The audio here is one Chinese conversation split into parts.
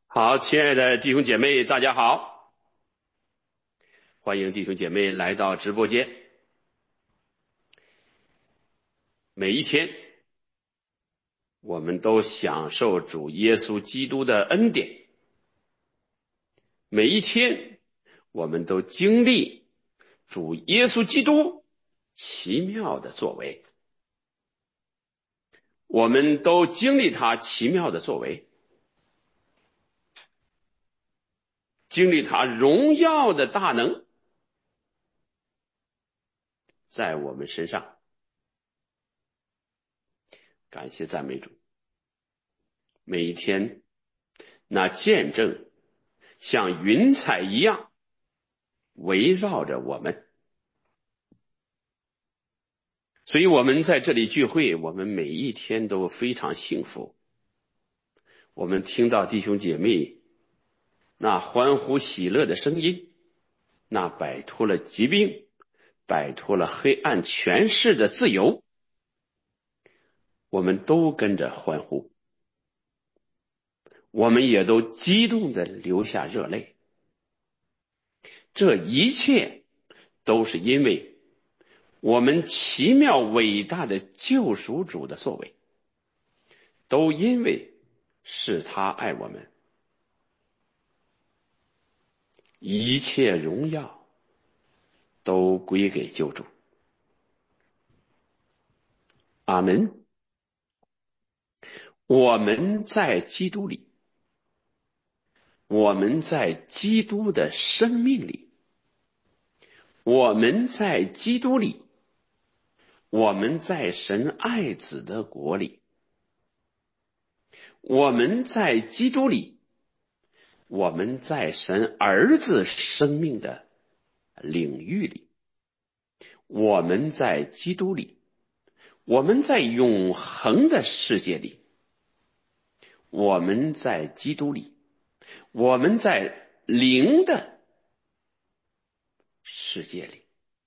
好，亲爱的弟兄姐妹，大家好，欢迎弟兄姐妹来到直播间。每一天，我们都享受主耶稣基督的恩典，每一天，我们都经历主耶稣基督奇妙的作为，我们都经历他奇妙的作为，经历他荣耀的大能在我们身上。感谢赞美主，每一天那见证像云彩一样围绕着我们，所以我们在这里聚会，我们每一天都非常幸福。我们听到弟兄姐妹那欢呼喜乐的声音，那摆脱了疾病，摆脱了黑暗权势的自由，我们都跟着欢呼，我们也都激动地流下热泪。这一切都是因为我们奇妙伟大的救赎主的作为，都因为是他爱我们，一切荣耀都归给救主。阿门。我们在基督里，我们在基督的生命里，我们在基督里，我们在神爱子的国里，我们在基督里，我们在神儿子生命的领域里，我们在基督里，我们在永恒的世界里，我们在基督里，我们在灵的世界里，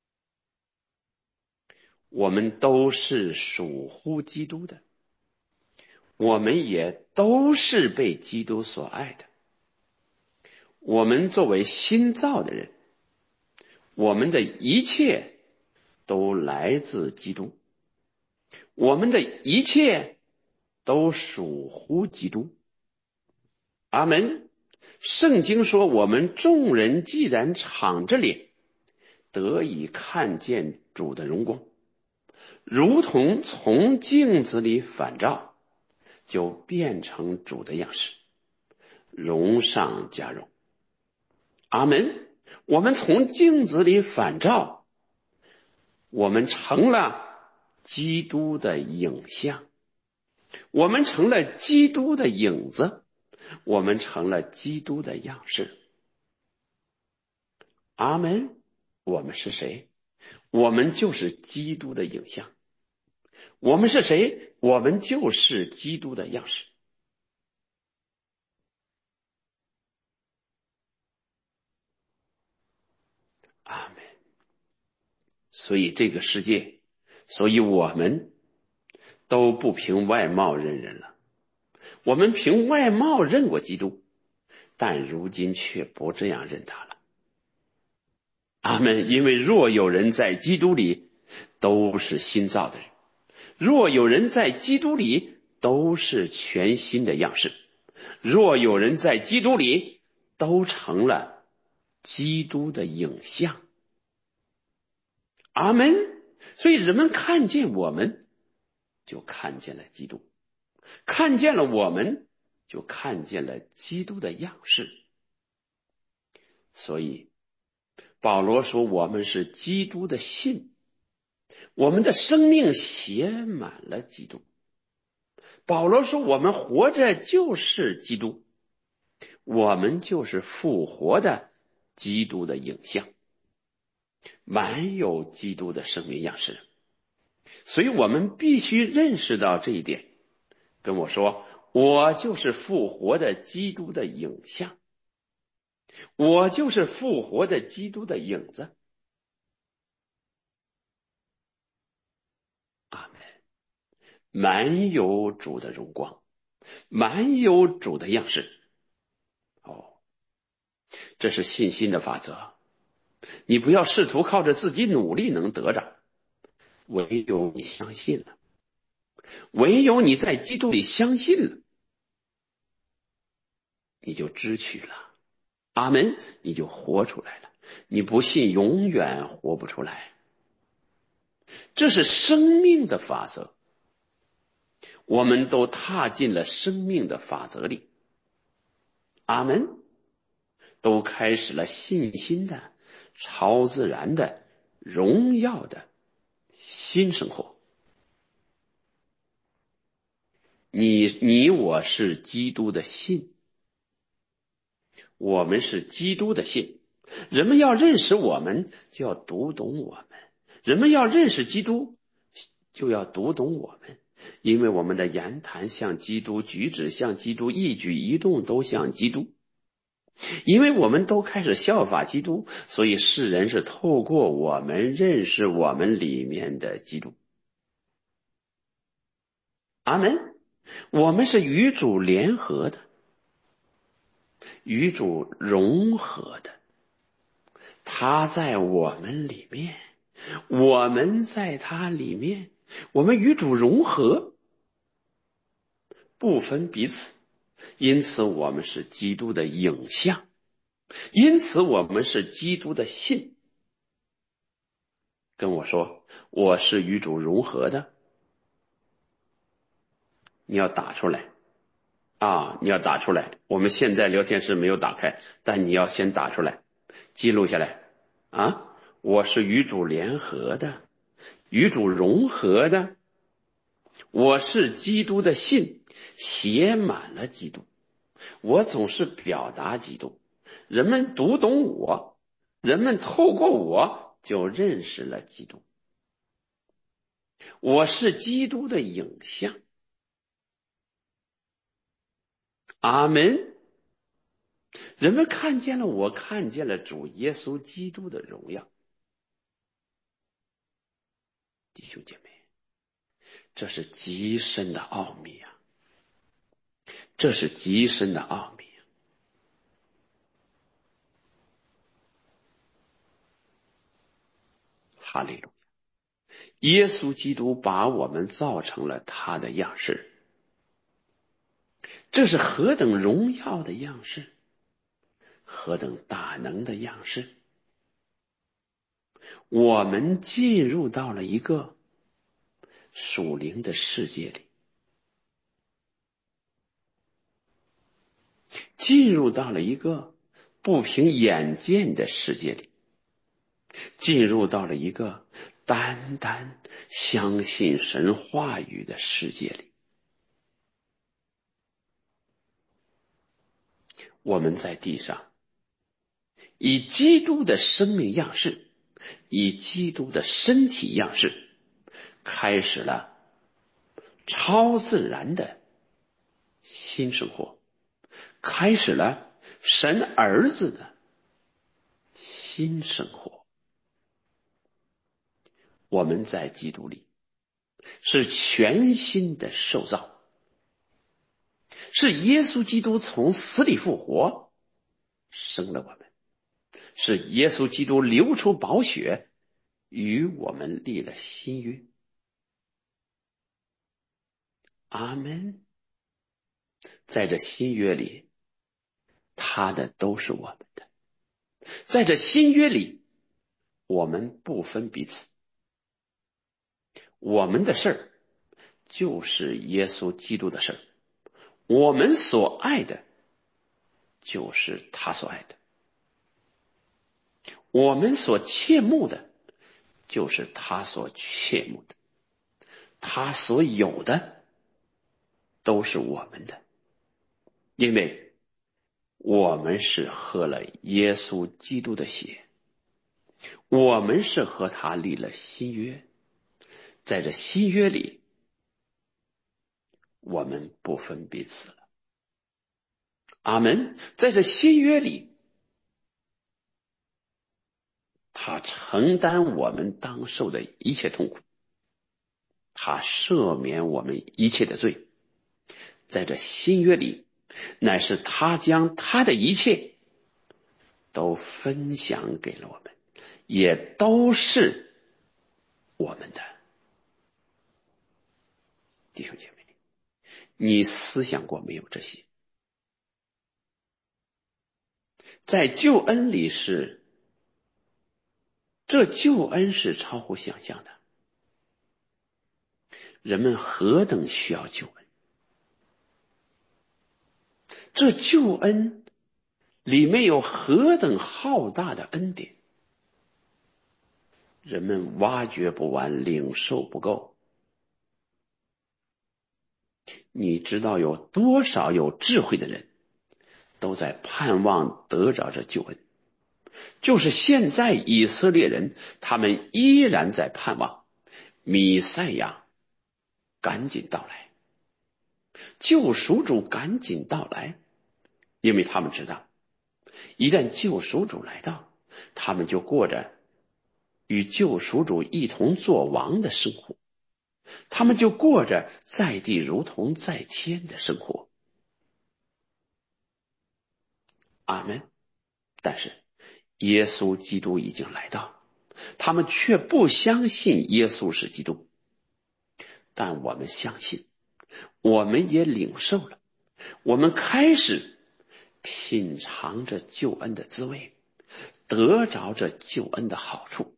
我们都是属乎基督的，我们也都是被基督所爱的。我们作为新造的人，我们的一切都来自基督，我们的一切都属乎基督。阿门。圣经说，我们众人既然敞着脸，得以看见主的荣光，如同从镜子里反照，就变成主的样式，荣上加荣。阿门。我们从镜子里反照，我们成了基督的影像，我们成了基督的影子，我们成了基督的样式。阿门。我们是谁？我们就是基督的影像。我们是谁？我们就是基督的样式。阿门。所以这个世界，所以我们都不凭外貌认人了。我们凭外貌认过基督，但如今却不这样认他了。阿门。因为若有人在基督里，都是新造的人；若有人在基督里，都是全新的样式；若有人在基督里，都成了基督的影像。阿门。所以人们看见我们，就看见了基督；看见了我们，就看见了基督的样式。所以保罗说，我们是基督的信，我们的生命写满了基督。保罗说，我们活着就是基督，我们就是复活的基督的影像，满有基督的生命样式。所以我们必须认识到这一点。跟我说，我就是复活的基督的影像，我就是复活的基督的影子。阿门。满有主的荣光，满有主的样式。 哦，这是信心的法则。你不要试图靠着自己努力能得着，唯有你相信了，唯有你在基督里相信了，你就支取了。阿门，你就活出来了。你不信，永远活不出来。这是生命的法则，我们都踏进了生命的法则里。阿门，都开始了信心的、超自然的、荣耀的新生活。你我是基督的信，我们是基督的信。人们要认识我们，就要读懂我们；人们要认识基督，就要读懂我们。因为我们的言谈像基督，举止像基督，一举一动都像基督。因为我们都开始效法基督，所以世人是透过我们认识我们里面的基督。阿门。我们是与主联合的，与主融合的。他在我们里面，我们在他里面，我们与主融合，不分彼此。因此我们是基督的影像，因此我们是基督的信。跟我说，我是与主融合的。你要打出来啊！你要打出来。我们现在聊天室没有打开，但你要先打出来，记录下来啊！我是与主联合的，与主融合的。我是基督的信，写满了基督。我总是表达基督，人们读懂我，人们透过我就认识了基督。我是基督的影像。阿门。人们看见了我，看见了主耶稣基督的荣耀。弟兄姐妹，这是极深的奥秘啊！这是极深的奥秘。哈利路亚！耶稣基督把我们造成了他的样式，这是何等荣耀的样式，何等大能的样式。我们进入到了一个属灵的世界里，进入到了一个不凭眼见的世界里，进入到了一个单单相信神话语的世界里。我们在地上以基督的生命样式，以基督的身体样式，开始了超自然的新生活，开始了神儿子的新生活。我们在基督里是全新的受造，是耶稣基督从死里复活生了我们，是耶稣基督流出宝血与我们立了新约。阿们。在这新约里，他的都是我们的。在这新约里，我们不分彼此，我们的事儿就是耶稣基督的事儿，我们所爱的就是他所爱的，我们所切慕的就是他所切慕的，他所有的都是我们的，因为我们是喝了耶稣基督的血，我们是和他立了新约。在这新约里，我们不分彼此了。阿们。在这新约里，他承担我们当受的一切痛苦，他赦免我们一切的罪。在这新约里， 乃是他将他的一切都分享给了我们，也都是我们的。弟兄姐妹，你思想过没有这些？在救恩里这救恩是超乎想象的。人们何等需要救恩，这救恩里面有何等浩大的恩典，人们挖掘不完，领受不够。你知道有多少有智慧的人都在盼望得着这救恩，就是现在以色列人，他们依然在盼望弥赛亚赶紧到来，救赎主赶紧到来，因为他们知道一旦救赎主来到，他们就过着与救赎主一同作王的生活，他们就过着在地如同在天的生活。阿们。但是耶稣基督已经来到，他们却不相信耶稣是基督。但我们相信，我们也领受了，我们开始品尝着救恩的滋味，得着这救恩的好处。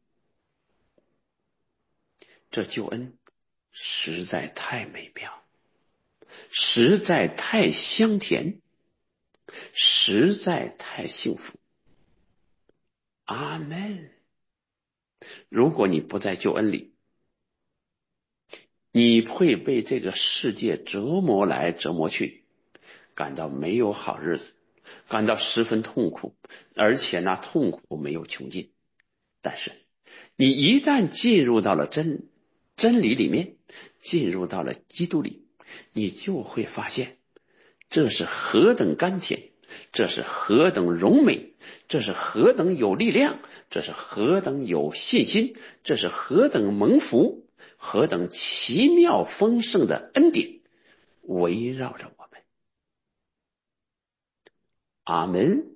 这救恩实在太美妙，实在太香甜，实在太幸福。阿们。如果你不在救恩里，你会被这个世界折磨来折磨去，感到没有好日子，感到十分痛苦，而且那痛苦没有穷尽。但是你一旦进入到了真理里面，进入到了基督里，你就会发现这是何等甘甜，这是何等荣美，这是何等有力量，这是何等有信心，这是何等蒙福，何等奇妙丰盛的恩典围绕着我们。阿们。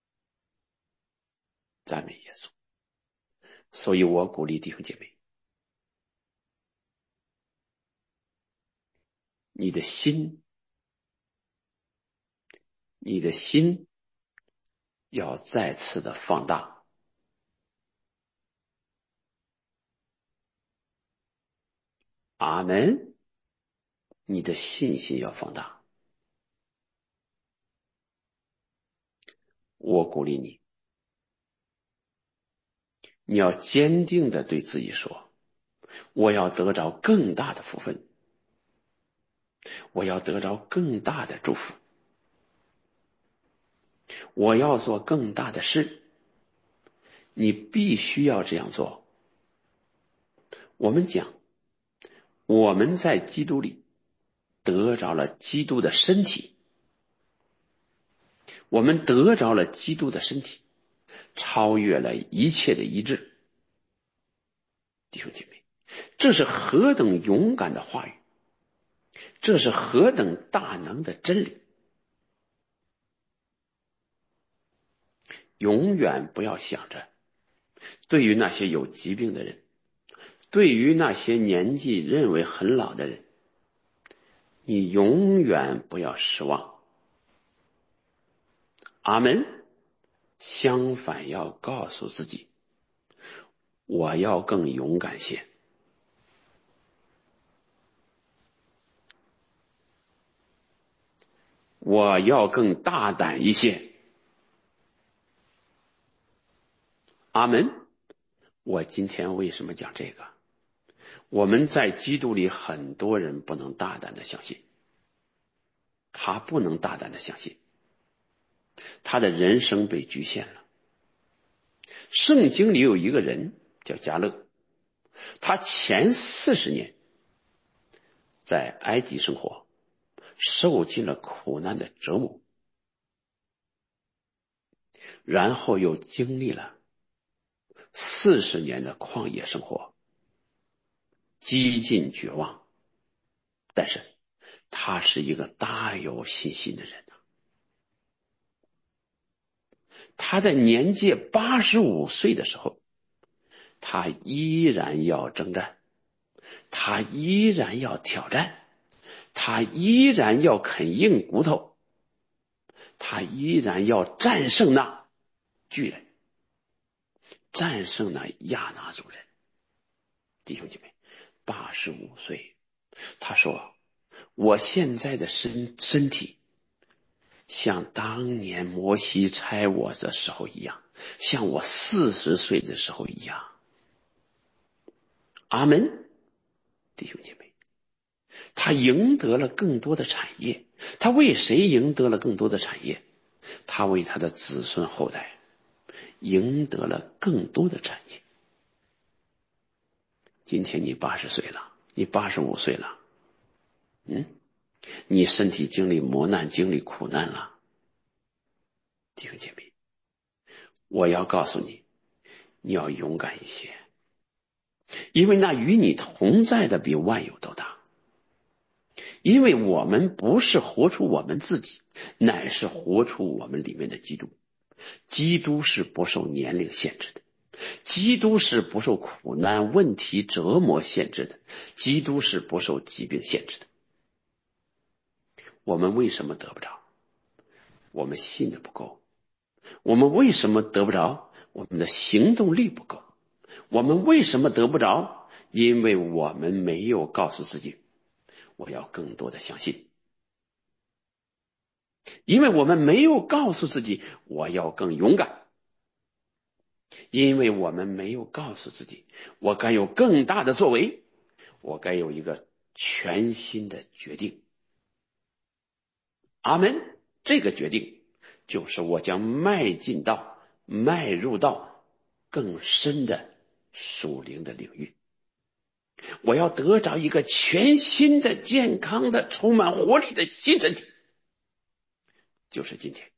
赞美耶稣。所以我鼓励弟兄姐妹，你的心要再次的放大。阿们。你的信心要放大。我鼓励你，你要坚定的对自己说，我要得着更大的福分，我要得着更大的祝福，我要做更大的事。你必须要这样做。我们讲，我们在基督里得着了基督的身体，我们得着了基督的身体，超越了一切的医治。弟兄姐妹，这是何等勇敢的话语，这是何等大能的真理。永远不要想着，对于那些有疾病的人，对于那些年纪认为很老的人，你永远不要失望。阿们。相反要告诉自己，我要更勇敢些，我要更大胆一些。阿们。我今天为什么讲这个？我们在基督里很多人不能大胆的相信，他不能大胆的相信，他的人生被局限了。圣经里有一个人叫迦勒，他前40年在埃及生活，受尽了苦难的折磨，然后又经历了40年的旷野生活，几近绝望。但是他是一个大有信心的人。 他在年届85岁的时候，他依然要征战，他依然要挑战，他依然要啃硬骨头，他依然要战胜那巨人，战胜那亚拿族人。弟兄姐妹，85岁，他说我现在的身体像当年摩西差我的时候一样，像我40岁的时候一样。阿门。弟兄姐妹，他赢得了更多的产业。他为谁赢得了更多的产业？他为他的子孙后代赢得了更多的产业。今天你80岁了，你85岁了，你身体经历磨难，经历苦难了。弟兄姐妹，我要告诉你，你要勇敢一些，因为那与你同在的比万有都大。因为我们不是活出我们自己，乃是活出我们里面的基督。基督是不受年龄限制的，基督是不受苦难、问题、折磨限制的，基督是不受疾病限制的。我们为什么得不着？我们信的不够。我们为什么得不着？我们的行动力不够。我们为什么得不着？因为我们没有告诉自己，我要更多的相信。因为我们没有告诉自己，我要更勇敢。因为我们没有告诉自己，我该有更大的作为，我该有一个全新的决定。阿门。这个决定就是我将迈入到更深的属灵的领域。我要得着一个全新的、健康的、充满活力的新身体，就是今天。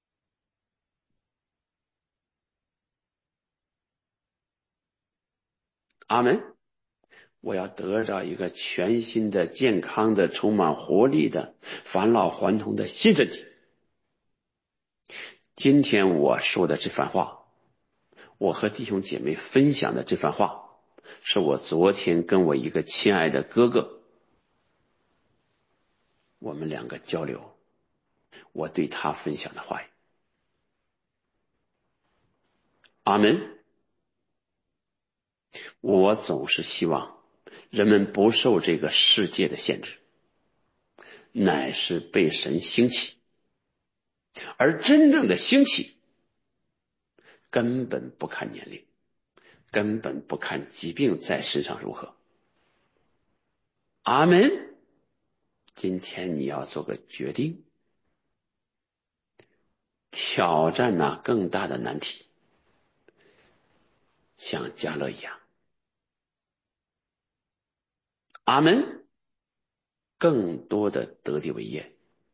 阿门。我要得着一个全新的、健康的、充满活力的、返老还童的新身体。今天我说的这番话，我和弟兄姐妹分享的这番话，是我昨天跟我一个亲爱的哥哥，我们两个交流，我对他分享的话语。阿门。我总是希望人们不受这个世界的限制，乃是被神兴起。而真正的兴起根本不看年龄，根本不看疾病在身上如何。阿门。今天你要做个决定，挑战那更大的难题，像迦勒一样。阿门。更多的得地为业。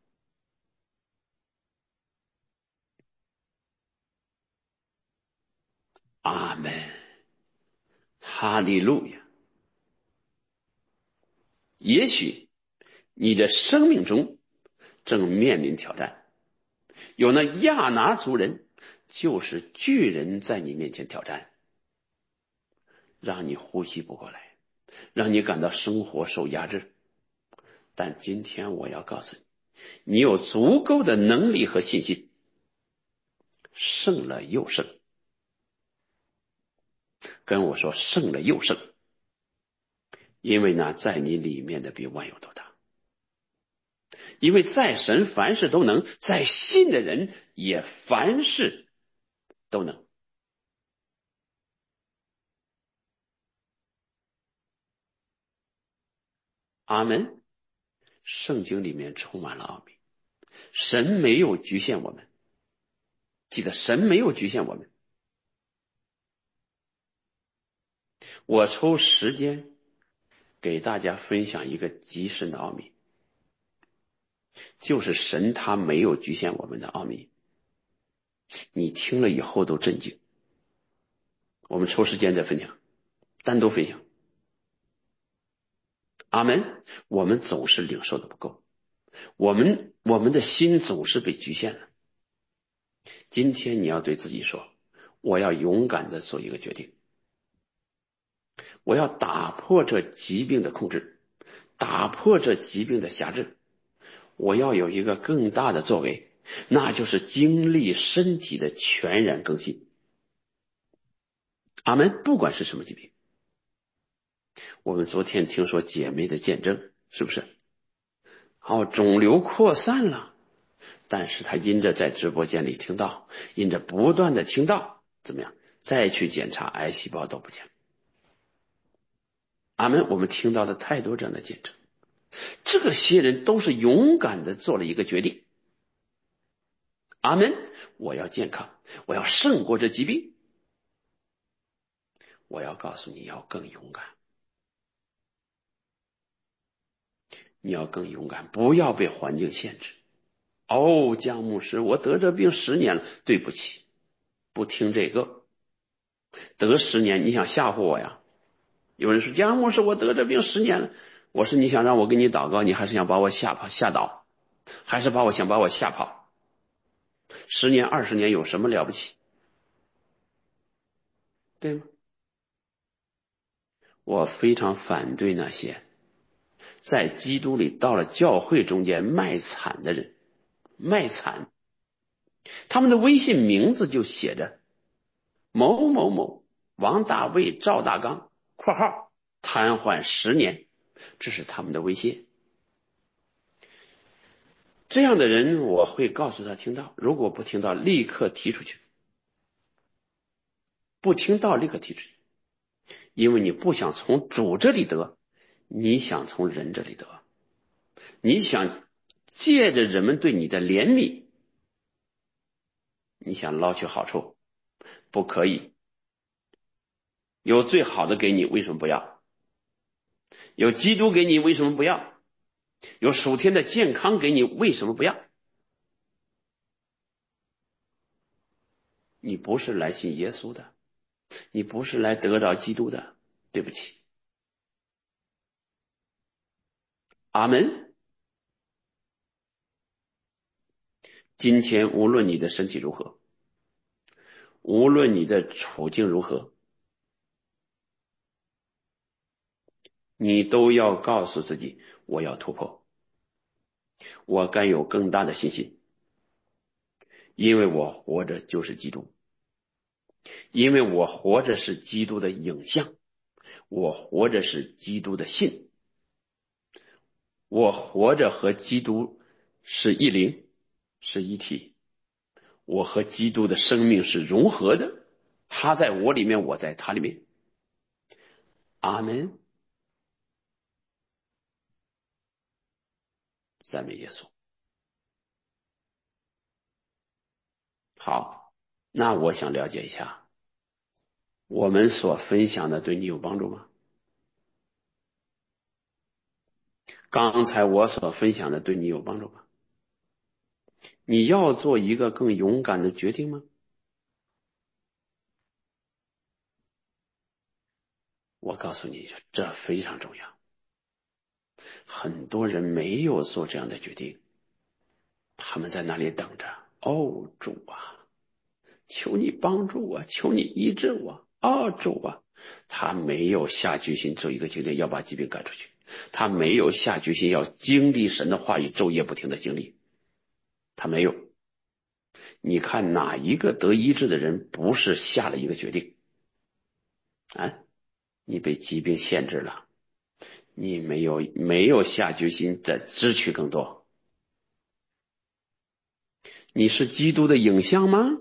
阿门。哈利路亚。也许你的生命中正面临挑战，有那亚拿族人，就是巨人在你面前挑战，让你呼吸不过来，让你感到生活受压制。但今天我要告诉你，你有足够的能力和信心，胜了又胜。跟我说胜了又胜，因为那在你里面的比万有都大。因为在神凡事都能，在信的人也凡事都能。阿门。圣经里面充满了奥秘，神没有局限我们。记得神没有局限我们。我抽时间给大家分享一个极深的奥秘，就是神他没有局限我们的奥秘。你听了以后都震惊。我们抽时间再分享，单独分享。阿门。我们总是领受的不够，我们的心总是被局限了。 今天你要对自己说，我要勇敢地做一个决定，我要打破这疾病的控制，打破这疾病的辖制，我要有一个更大的作为，那就是经历身体的全然更新。阿门。不管是什么疾病，我们昨天听说姐妹的见证，是不是？肿瘤扩散了，但是他因着在直播间里听到，因着不断的听到，怎么样？再去检查癌细胞都不见了。阿门。我们听到了太多这样的见证，这些人都是勇敢的做了一个决定。阿门。我要健康，我要胜过这疾病。我要告诉你要更勇敢，你要更勇敢，不要被环境限制。江牧师，我得这病10年了，对不起，不听这个。得10年，你想吓唬我呀？有人说江牧师，我得这病10年了，我说你想让我给你祷告，你还是想把我吓倒，还是把我吓跑？10年20年有什么了不起？对吗？我非常反对那些在基督里到了教会中间卖惨的人。卖惨，他们的微信名字就写着某某某王大卫赵大刚括号瘫痪10年，这是他们的微信。这样的人我会告诉他听到，如果不听到立刻踢出去，不听到立刻踢出去，因为你不想从主这里得，你想从人这里得，你想借着人们对你的怜悯，你想捞取好处，不可以。有最好的给你，为什么不要？有基督给你，为什么不要？有属天的健康给你，为什么不要？你不是来信耶稣的，你不是来得着基督的，对不起。阿门。今天无论你的身体如何，无论你的处境如何，你都要告诉自己，我要突破，我该有更大的信心，因为我活着就是基督，因为我活着是基督的影像，我活着是基督的信，我活着和基督是一灵，是一体，我和基督的生命是融合的，他在我里面，我在他里面。阿门。赞美耶稣。好，那我想了解一下，我们所分享的对你有帮助吗？刚才我所分享的对你有帮助吗？你要做一个更勇敢的决定吗？我告诉你，这非常重要。很多人没有做这样的决定，他们在那里等着。主啊，求你帮助我，求你医治我。主啊，他没有下决心做一个决定要把疾病赶出去，他没有下决心要经历神的话语，昼夜不停的经历，他没有。你看哪一个得医治的人不是下了一个决定啊？你被疾病限制了，你没有下决心再支取更多。你是基督的影像吗？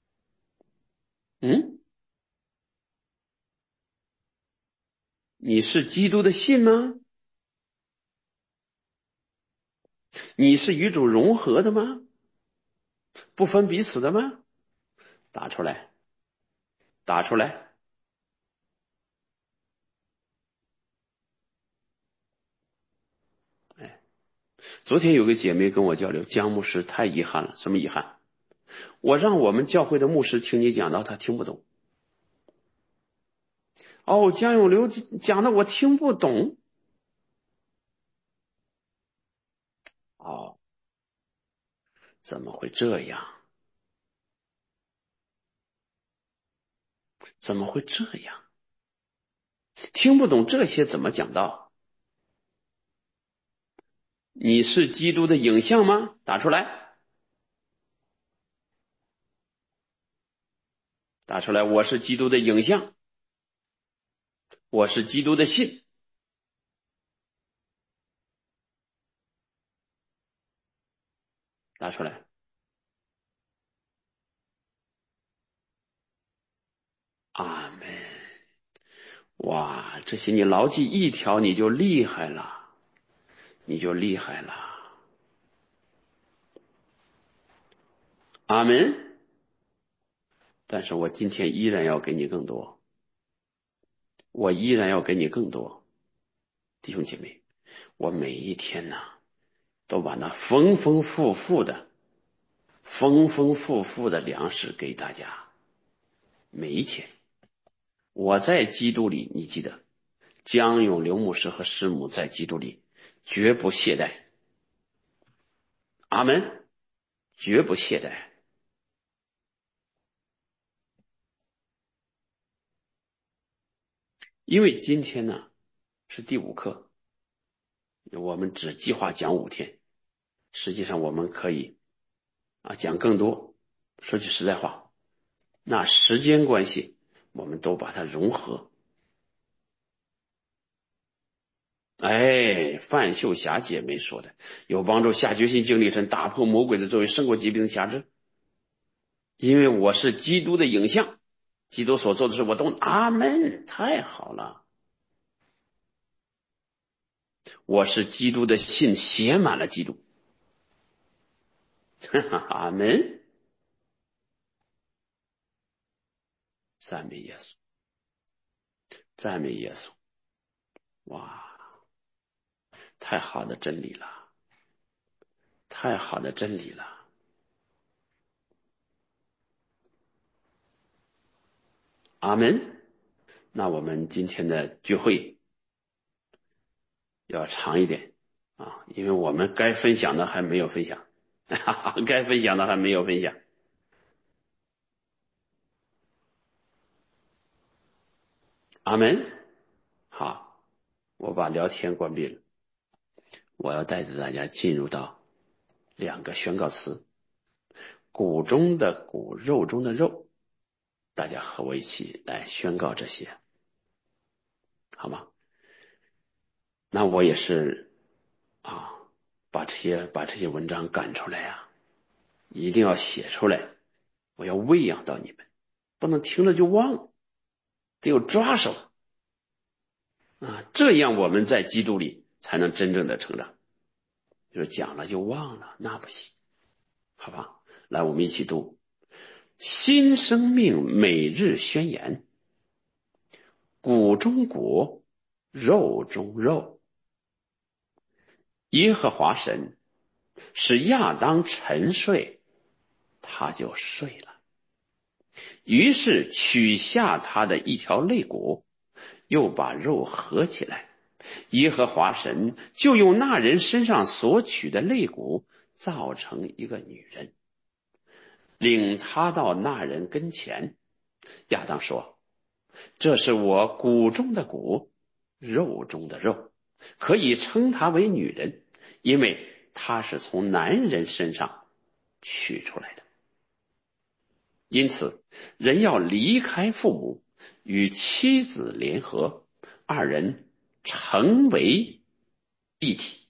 你是基督的信吗？你是与主融合的吗？不分彼此的吗？打出来，打出来。昨天有个姐妹跟我交流，江牧师太遗憾了。什么遗憾？我让我们教会的牧师听你讲到，他听不懂。江永流讲的我听不懂。怎么会这样？ 怎么会这样？听不懂这些怎么讲道？你是基督的影像吗？打出来，打出来，我是基督的影像，我是基督的信，打出来。阿门。哇，这些你牢记一条，你就厉害了，你就厉害了。阿门。但是我今天依然要给你更多，我依然要给你更多，弟兄姐妹，我每一天呢，都把那丰丰富富的粮食给大家。每一天，我在基督里，你记得，江永刘牧师和师母在基督里绝不懈怠。阿门，绝不懈怠。因为今天呢是第5课，我们只计划讲5天，实际上我们可以讲更多。说句实在话，那时间关系，我们都把它融合。范秀霞姐妹说的，有帮助下决心经历神，打破魔鬼的作为，胜过疾病的辖制。因为我是基督的影像，基督所做的事我都阿门，太好了。我是基督的信，写满了基督。阿门，赞美耶稣，赞美耶稣。哇，太好的真理了，太好的真理了。阿门。那我们今天的聚会要长一点因为我们该分享的还没有分享，该分享的还没有分享。阿门。好，我把聊天关闭了，我要带着大家进入到2个宣告词，骨中的骨，肉中的肉，大家和我一起来宣告这些，好吗？那我也是把这些文章赶出来一定要写出来，我要喂养到你们，不能听了就忘了，得有抓手这样我们在基督里才能真正的成长。就是讲了就忘了，那不行，好吧？来，我们一起读新生命每日宣言，骨中骨，肉中肉。耶和华神使亚当沉睡，他就睡了，于是取下他的一条肋骨，又把肉合起来。耶和华神就用那人身上所取的肋骨造成一个女人，领他到那人跟前。亚当说，这是我骨中的骨，肉中的肉，可以称她为女人，因为她是从男人身上取出来的。因此人要离开父母，与妻子联合，二人成为一体。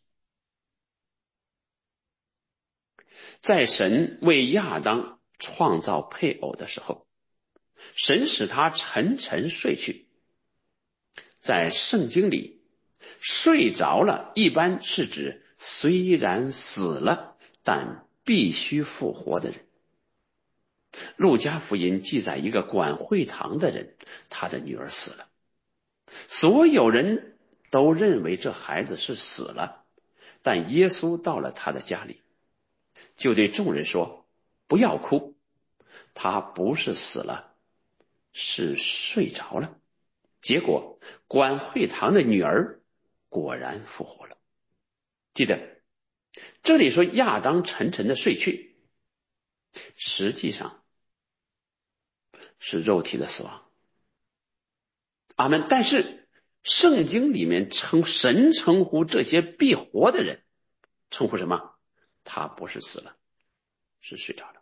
在神为亚当创造配偶的时候，神使他沉沉睡去。在圣经里，睡着了一般是指虽然死了，但必须复活的人。路加福音记载一个管会堂的人，他的女儿死了，所有人都认为这孩子是死了，但耶稣到了他的家里，就对众人说，不要哭，他不是死了，是睡着了。结果管会堂的女儿果然复活了。记得这里说亚当沉沉的睡去，实际上是肉体的死亡， 阿门。但是圣经里面神称呼这些必活的人，称呼什么？他不是死了，是睡着了。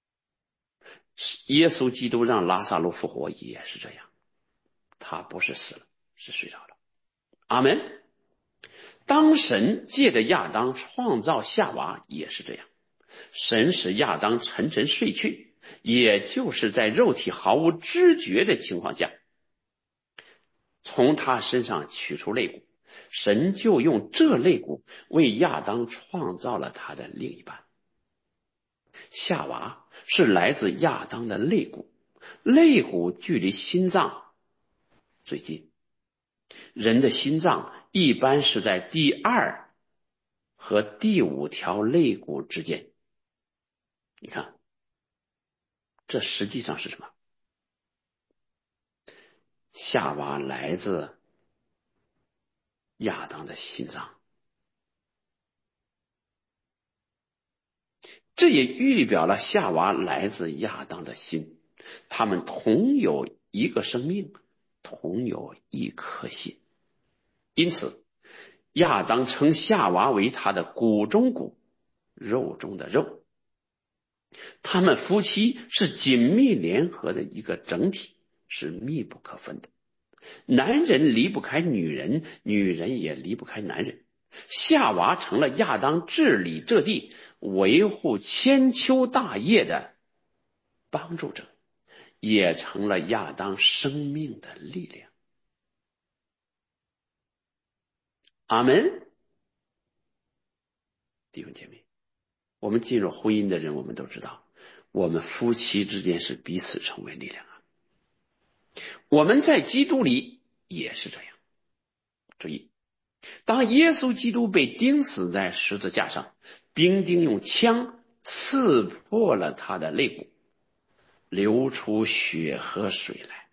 耶稣基督让拉萨路复活也是这样，他不是死了，是睡着了。阿门。当神借着亚当创造夏娃也是这样，神使亚当沉沉睡去，也就是在肉体毫无知觉的情况下，从他身上取出肋骨，神就用这肋骨为亚当创造了他的另一半。夏娃是来自亚当的肋骨，肋骨距离心脏最近，人的心脏一般是在第2和第5条肋骨之间。你看，这实际上是什么？夏娃来自亚当的心脏，这也预表了夏娃来自亚当的心，他们同有一个生命，同有一颗心。因此亚当称夏娃为他的骨中骨，肉中的肉。他们夫妻是紧密联合的一个整体，是密不可分的。男人离不开女人，女人也离不开男人。夏娃成了亚当治理这地、维护千秋大业的帮助者，也成了亚当生命的力量。阿门。弟兄姐妹，我们进入婚姻的人，我们都知道，我们夫妻之间是彼此成为力量啊。我们在基督里也是这样。注意，当耶稣基督被钉死在十字架上，兵丁用枪刺破了他的肋骨，流出血和水来，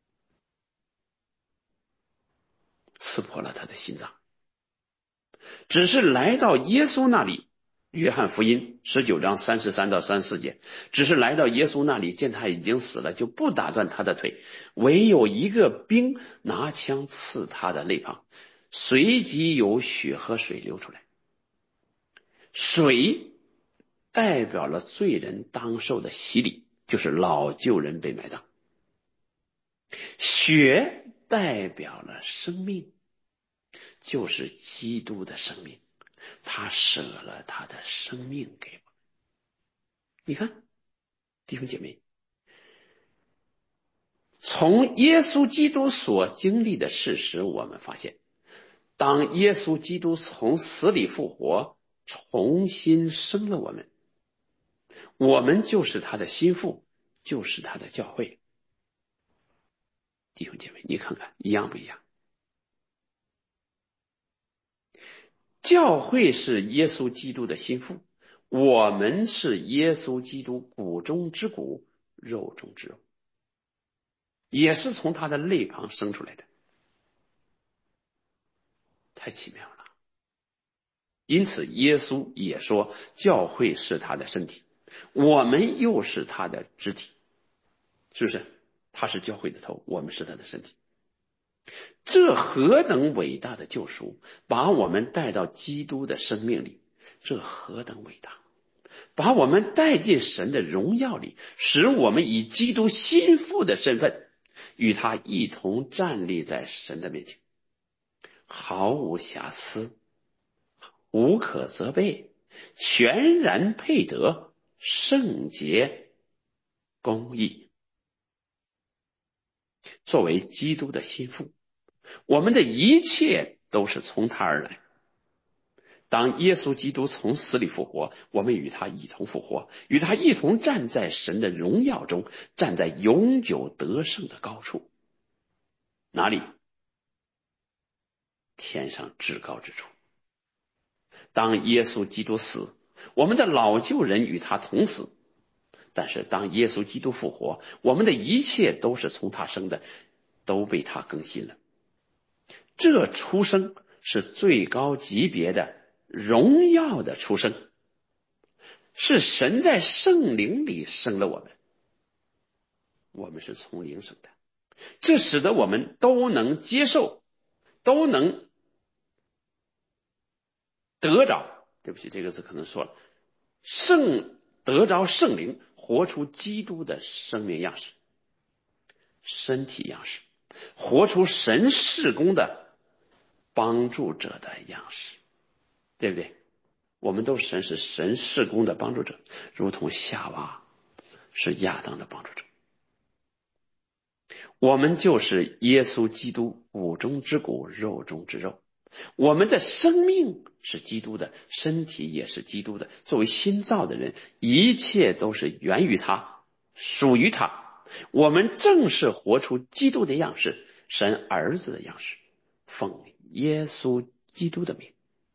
刺破了他的心脏。只是来到耶稣那里，约翰福音19章33到34节，只是来到耶稣那里，见他已经死了，就不打断他的腿，唯有一个兵拿枪刺他的肋旁，随即有血和水流出来。水代表了罪人当受的洗礼，就是老旧人被埋葬；血代表了生命，就是基督的生命，他舍了他的生命给我。你看，弟兄姐妹，从耶稣基督所经历的事实，我们发现，当耶稣基督从死里复活，重新生了我们，我们就是他的心腹，就是他的教会。弟兄姐妹，你看看一样不一样？教会是耶稣基督的心腹，我们是耶稣基督骨中之骨，肉中之肉，也是从他的肋旁生出来的，太奇妙了。因此耶稣也说教会是他的身体，我们又是他的肢体，是不是？他是教会的头，我们是他的身体。这何等伟大的救赎，把我们带到基督的生命里，这何等伟大，把我们带进神的荣耀里，使我们以基督心腹的身份与他一同站立在神的面前，毫无瑕疵，无可责备，全然配得，圣洁公义。作为基督的心腹，我们的一切都是从他而来。当耶稣基督从死里复活，我们与他一同复活，与他一同站在神的荣耀中，站在永久得胜的高处。哪里？天上至高之处。当耶稣基督死，我们的老旧人与他同死，但是当耶稣基督复活，我们的一切都是从他生的，都被他更新了。这出生是最高级别的荣耀的出生，是神在圣灵里生了我们，我们是从灵生的， 这使得我们都能接受，都能得着，对不起，这个字可能说了，得着圣灵，活出基督的生命样式、身体样式，活出神事工的帮助者的样式，对不对？我们都是神事工的帮助者，如同夏娃是亚当的帮助者。我们就是耶稣基督骨中之骨，肉中之肉。我们的生命是基督的，身体也是基督的。作为新造的人，一切都是源于他，属于他。我们正是活出基督的样式，神儿子的样式，奉耶稣基督的名。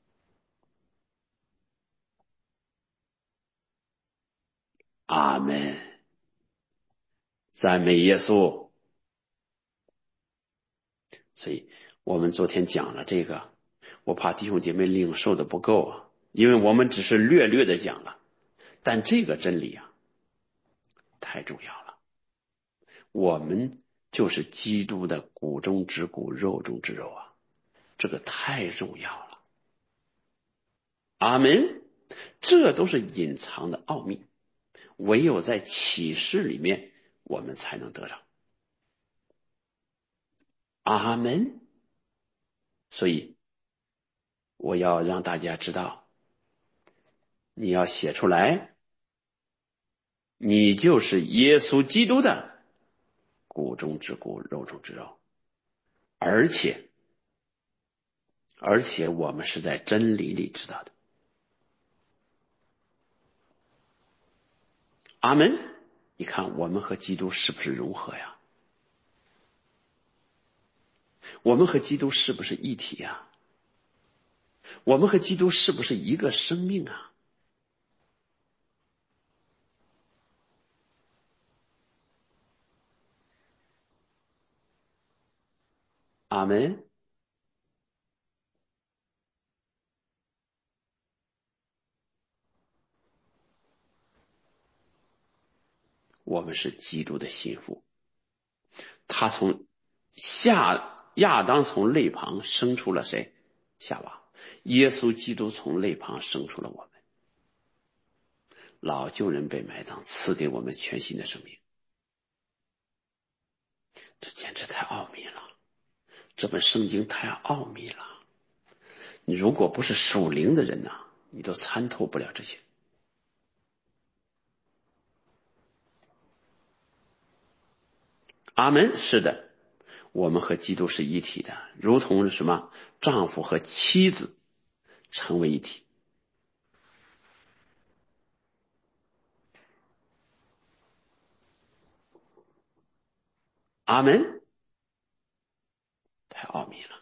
阿门。赞美耶稣。所以我们昨天讲了这个，我怕弟兄姐妹领受的不够啊，因为我们只是略略的讲了，但这个真理啊太重要了。我们就是基督的骨中之骨，肉中之肉啊，这个太重要了。阿门。这都是隐藏的奥秘，唯有在启示里面我们才能得着。阿门。所以我要让大家知道，你要写出来，你就是耶稣基督的骨中之骨，肉中之肉，而且我们是在真理里知道的。阿门。你看我们和基督是不是融合呀？我们和基督是不是一体呀？我们和基督是不是一个生命啊？阿门。我们是基督的心腹，他从亚当从肋旁生出了谁？夏娃。耶稣基督从肋旁生出了我们，老旧人被埋葬，赐给我们全新的生命。这简直太奥秘了，这本圣经太奥秘了。你如果不是属灵的人呐，你都参透不了这些。阿门。是的，我们和基督是一体的，如同什么？丈夫和妻子成为一体。阿门。太奥秘了。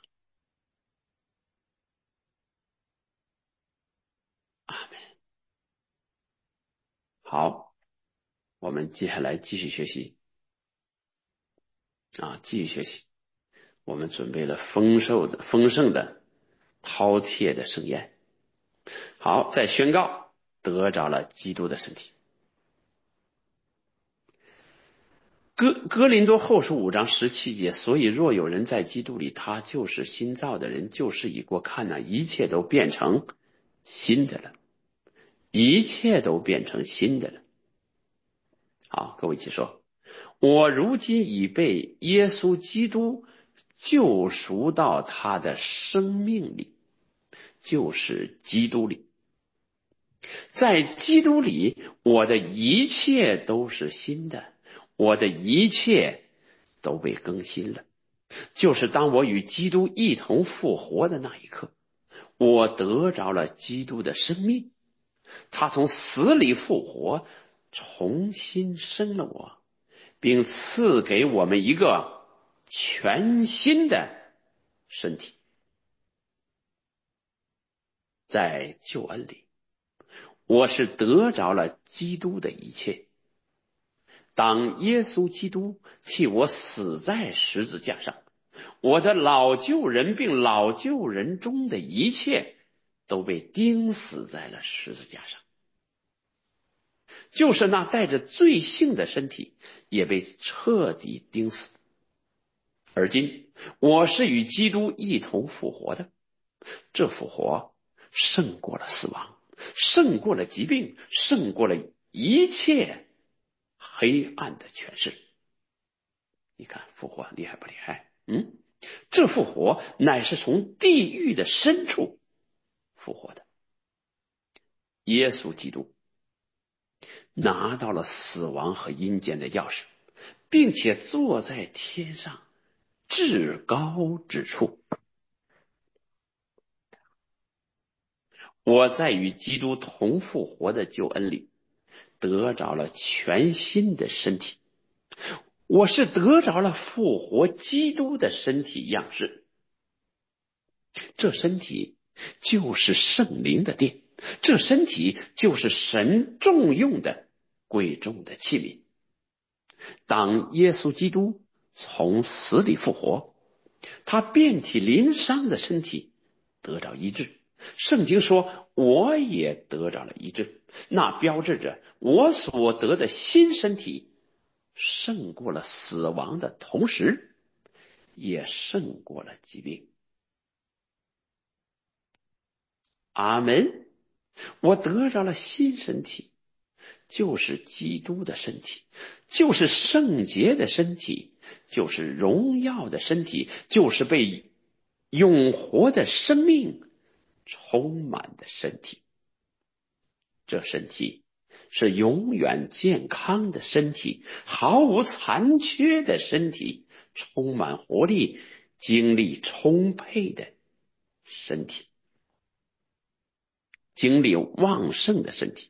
阿门。好，我们接下来继续学习啊，继续学习。我们准备了丰盛的、饕餮的盛宴。好，再宣告得着了基督的身体。哥林多后书5章17节，所以若有人在基督里，他就是新造的人，旧事已过，看哪，一切都变成新的了，一切都变成新的了。好，各位一起说，我如今已被耶稣基督救赎到他的生命里，就是基督里。在基督里，我的一切都是新的，我的一切都被更新了。就是当我与基督一同复活的那一刻，我得着了基督的生命，他从死里复活，重新生了我，并赐给我们一个全新的身体。在救恩里，我是得着了基督的一切。当耶稣基督替我死在十字架上，我的老旧人并老旧人中的一切都被钉死在了十字架上，就是那带着罪性的身体也被彻底钉死。 而今我是与基督一同复活的，这复活胜过了死亡，胜过了疾病，胜过了一切黑暗的权势。你看复活厉害不厉害？这复活乃是从地狱的深处复活的。耶稣基督拿到了死亡和阴间的钥匙，并且坐在天上至高之处。我在与基督同复活的救恩里得着了全新的身体，我是得着了复活基督的身体样式。这身体就是圣灵的殿，这身体就是神重用的贵重的器皿。当耶稣基督从死里复活，他遍体鳞伤的身体得着医治。圣经说我也得着了医治，那标志着我所得的新身体胜过了死亡的同时，也胜过了疾病。阿们。我得着了新身体，就是基督的身体，就是圣洁的身体，就是荣耀的身体，就是被永活的生命充满的身体。这身体是永远健康的身体，毫无残缺的身体，充满活力，精力充沛的身体，精力旺盛的身体。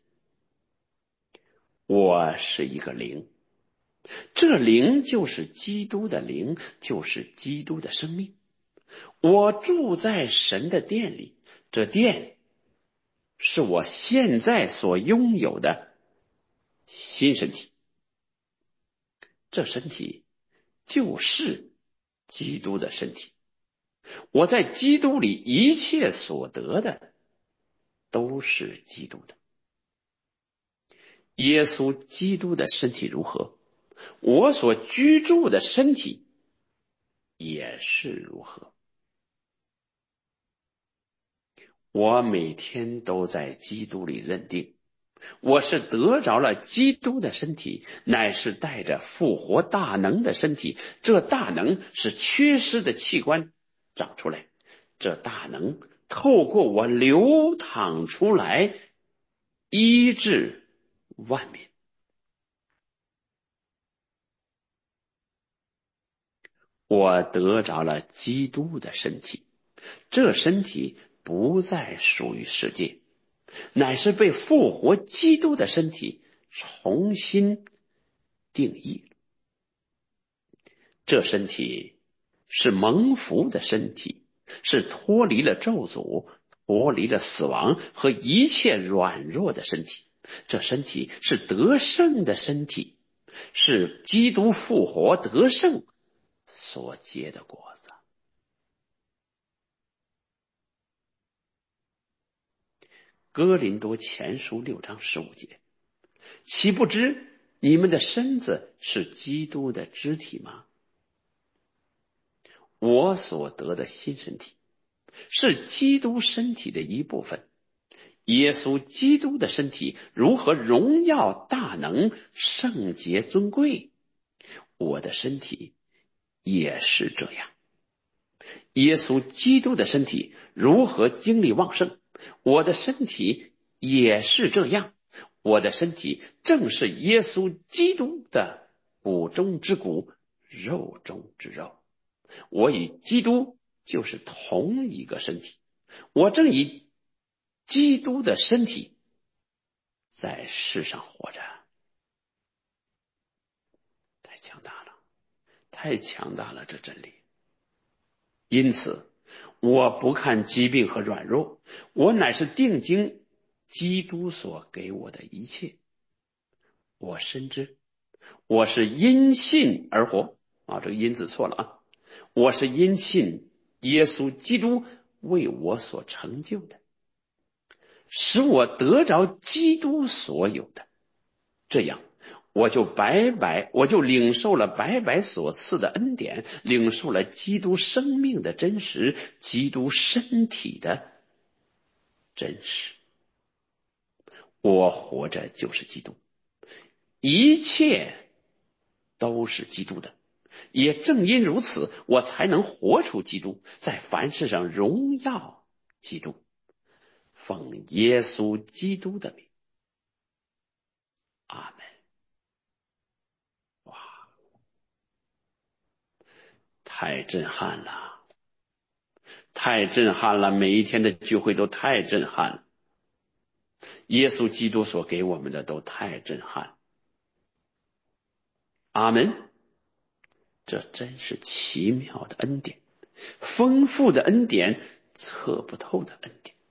我是一个灵，这灵就是基督的灵，就是基督的生命。我住在神的殿里，这殿是我现在所拥有的新身体，这身体就是基督的身体。我在基督里一切所得的都是基督的。耶稣基督的身体如何，我所居住的身体也是如何。我每天都在基督里认定，我是得着了基督的身体，乃是带着复活大能的身体。这大能是缺失的器官长出来，这大能透过我流淌出来，医治万民。我得着了基督的身体，这身体不再属于世界，乃是被复活基督的身体重新定义。这身体是蒙福的身体，是脱离了咒诅，脱离了死亡和一切软弱的身体。这身体是得胜的身体，是基督复活得胜所结的果子。哥林多前书6章15节，岂不知你们的身子是基督的肢体吗？我所得的新身体是基督身体的一部分。耶稣基督的身体如何荣耀大能圣洁尊贵，我的身体也是这样。耶稣基督的身体如何精力旺盛，我的身体也是这样。我的身体正是耶稣基督的骨中之骨，肉中之肉。我与基督就是同一个身体，我正以基督的身体在世上活着。太强大了，太强大了，这真理。因此我不看疾病和软弱，我乃是定睛基督所给我的一切。我深知我是因信而活这个因字错了啊！我是因信耶稣基督为我所成就的，使我得着基督所有的，这样我就领受了白白所赐的恩典，领受了基督生命的真实，基督身体的真实。我活着就是基督，一切都是基督的。也正因如此，我才能活出基督，在凡事上荣耀基督。奉耶稣基督的名，阿门。哇，太震撼了，太震撼了！每一天的聚会都太震撼了，耶稣基督所给我们的都太震撼了。阿门。这真是奇妙的恩典，丰富的恩典，测不透的恩典。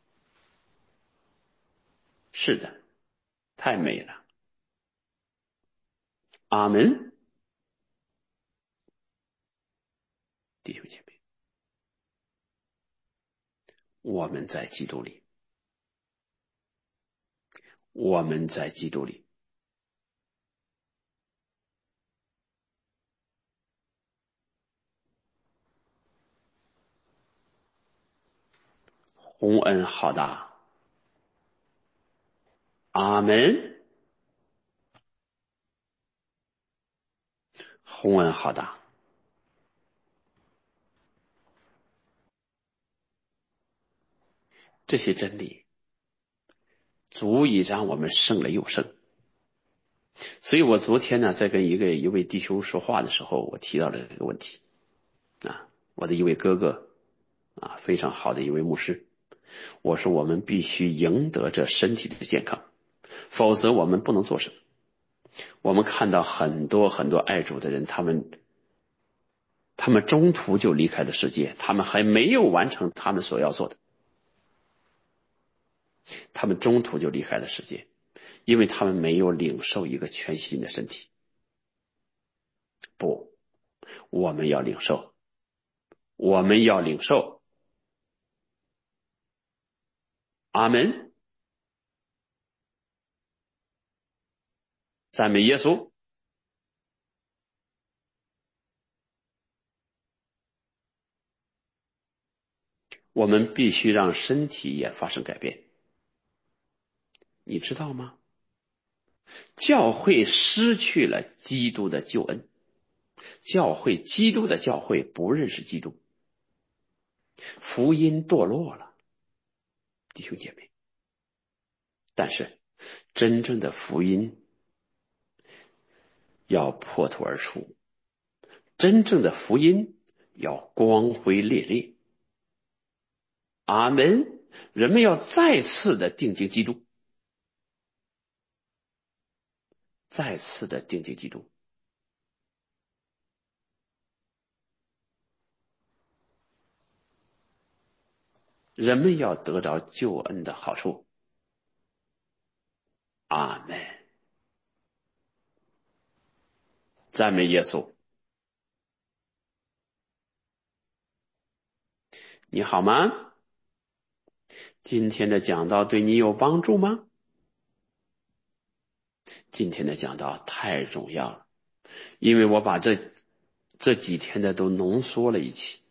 是的，太美了。阿门。弟兄姐妹，我们在基督里，我们在基督里。洪恩浩大。阿门。洪恩浩大。这些真理足以让我们胜了又胜。所以我昨天呢，在跟一位弟兄说话的时候，我提到了这个问题啊，我的一位哥哥啊，非常好的一位牧师，我说我们必须赢得这身体的健康，否则我们不能做什么。我们看到很多爱主的人，他们中途就离开了世界，他们还没有完成他们所要做的，他们中途就离开了世界，因为他们没有领受一个全新的身体。不，我们要领受，我们要领受。阿门。赞美耶稣。我们必须让身体也发生改变。你知道吗？教会失去了基督的救恩，基督的教会不认识基督，福音堕落了，弟兄姐妹。但是真正的福音要破土而出，真正的福音要光辉烈烈。阿门。人们要再次的定睛基督，再次的定睛基督。人们要得着救恩的好处。阿门。赞美耶稣。你好吗？今天的讲道对你有帮助吗？今天的讲道太重要了，因为我把这几天的都浓缩了一起。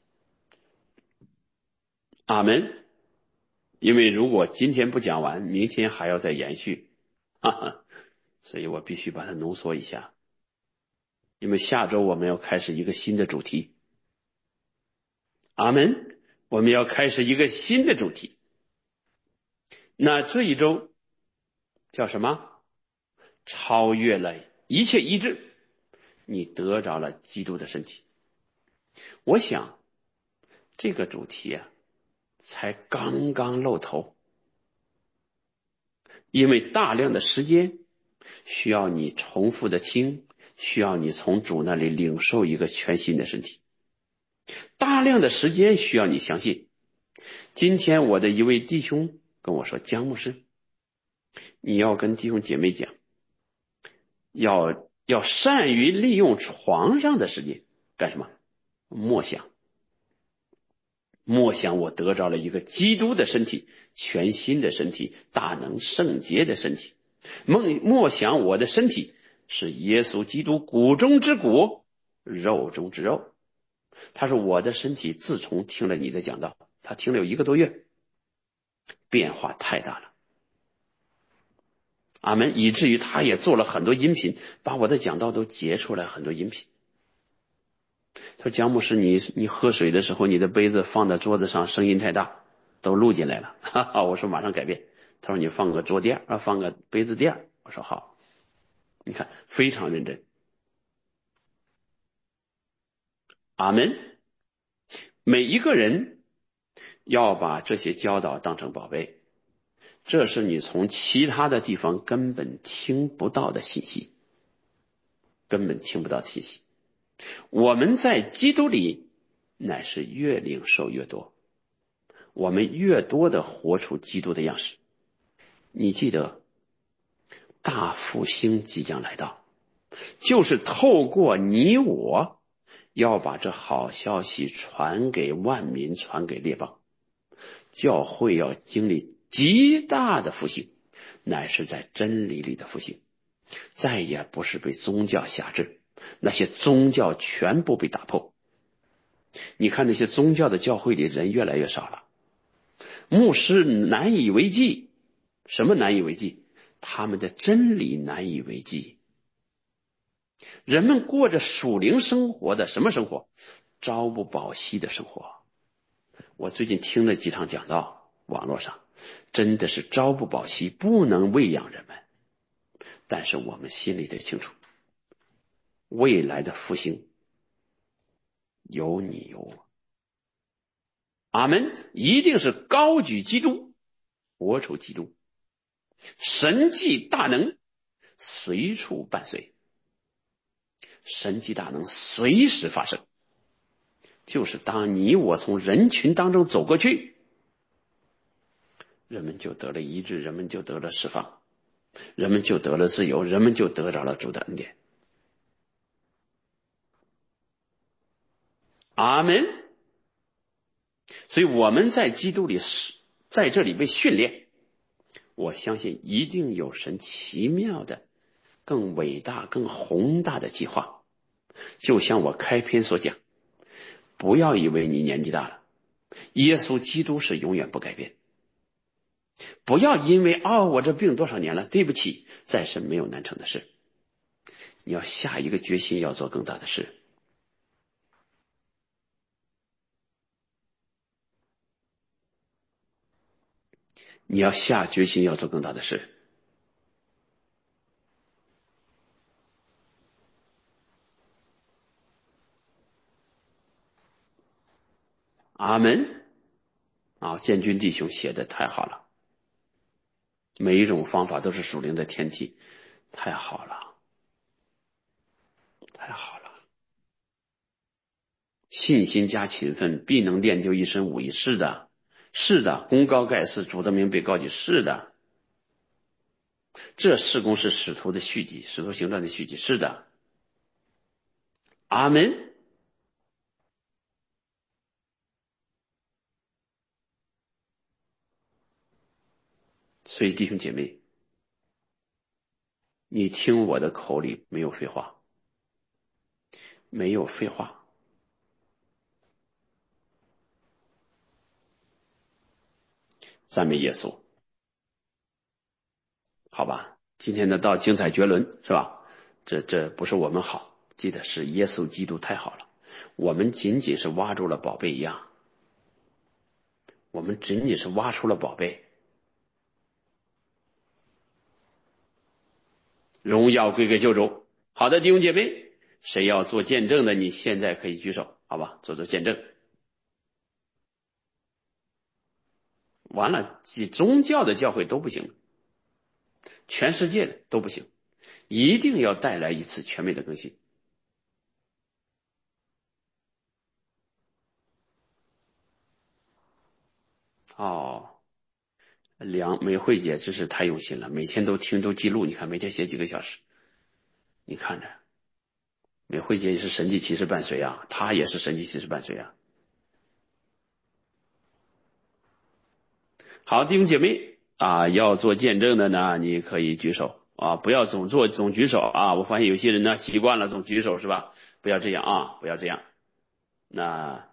阿门。因为如果今天不讲完，明天还要再延续，哈哈，所以我必须把它浓缩一下。因为下周我们要开始一个新的主题。阿门。我们要开始一个新的主题。那这一周叫什么？超越了一切医治，你得着了基督的身体。我想这个主题啊，才刚刚露头，因为大量的时间需要你重复的听，需要你从主那里领受一个全新的身体，大量的时间需要你相信。今天我的一位弟兄跟我说，江牧师，你要跟弟兄姐妹讲，要善于利用床上的时间干什么？默想。默想我得着了一个基督的身体，全新的身体，大能圣洁的身体。默想我的身体是耶稣基督骨中之骨，肉中之肉。他说我的身体自从听了你的讲道，他听了有1个多月，变化太大了。阿门。以至于他也做了很多音频，把我的讲道都截出来很多音频。他说姜牧师，你喝水的时候，你的杯子放在桌子上，声音太大，都录进来了。哈哈，我说马上改变。他说你放个桌垫放个杯子垫。我说好。你看非常认真。阿门。每一个人要把这些教导当成宝贝，这是你从其他的地方根本听不到的信息，根本听不到的信息。我们在基督里乃是越领受越多，我们越多的活出基督的样式。你记得大复兴即将来到，就是透过你我要把这好消息传给万民，传给列邦。教会要经历极大的复兴，乃是在真理里的复兴，再也不是被宗教辖制，那些宗教全部被打破。你看那些宗教的教会里人越来越少了，牧师难以为继。什么难以为继？他们的真理难以为继。人们过着属灵生活的什么生活？朝不保夕的生活。我最近听了几场讲道，网络上真的是朝不保夕，不能喂养人们。但是我们心里得清楚，未来的复兴有你有我。阿门。一定是高举基督，活出基督，神迹大能随处伴随，神迹大能随时发生。就是当你我从人群当中走过去，人们就得了医治，人们就得了释放，人们就得了自由，人们就得着了主的恩典。阿门。所以我们在基督里，在这里被训练，我相信一定有神奇妙的更伟大更宏大的计划。就像我开篇所讲，不要以为你年纪大了，耶稣基督是永远不改变。不要因为我这病多少年了，对不起，在神没有难成的事。你要下一个决心，要做更大的事。你要下决心要做更大的事。阿门。建军弟兄写的太好了，每一种方法都是属灵的天梯，太好了，太好了。信心加勤奋，必能练就一身武艺。是的，是的，功高盖世，主的名被高举。是的，这事工是使徒的续集，使徒行传的续集。是的，阿门。所以弟兄姐妹，你听我的口里没有废话，没有废话。赞美耶稣。好吧，今天的道精彩绝伦，是吧？这不是我们好，记得是耶稣基督太好了。我们仅仅是挖住了宝贝一样，我们仅仅是挖出了宝贝。荣耀归给救主。好的，弟兄姐妹，谁要做见证的，你现在可以举手，好吧？做见证。完了，宗教的教会都不行，全世界的都不行，一定要带来一次全面的更新。美慧姐真是太用心了，每天都听都记录，你看每天写几个小时，你看着，美慧姐也是神迹奇事伴随啊，她也是神迹奇事伴随啊。好，弟兄姐妹要做见证的呢，你可以举手， 啊，不要总举手啊。我发现有些人呢习惯了总举手是吧？不要这样啊，不要这样。那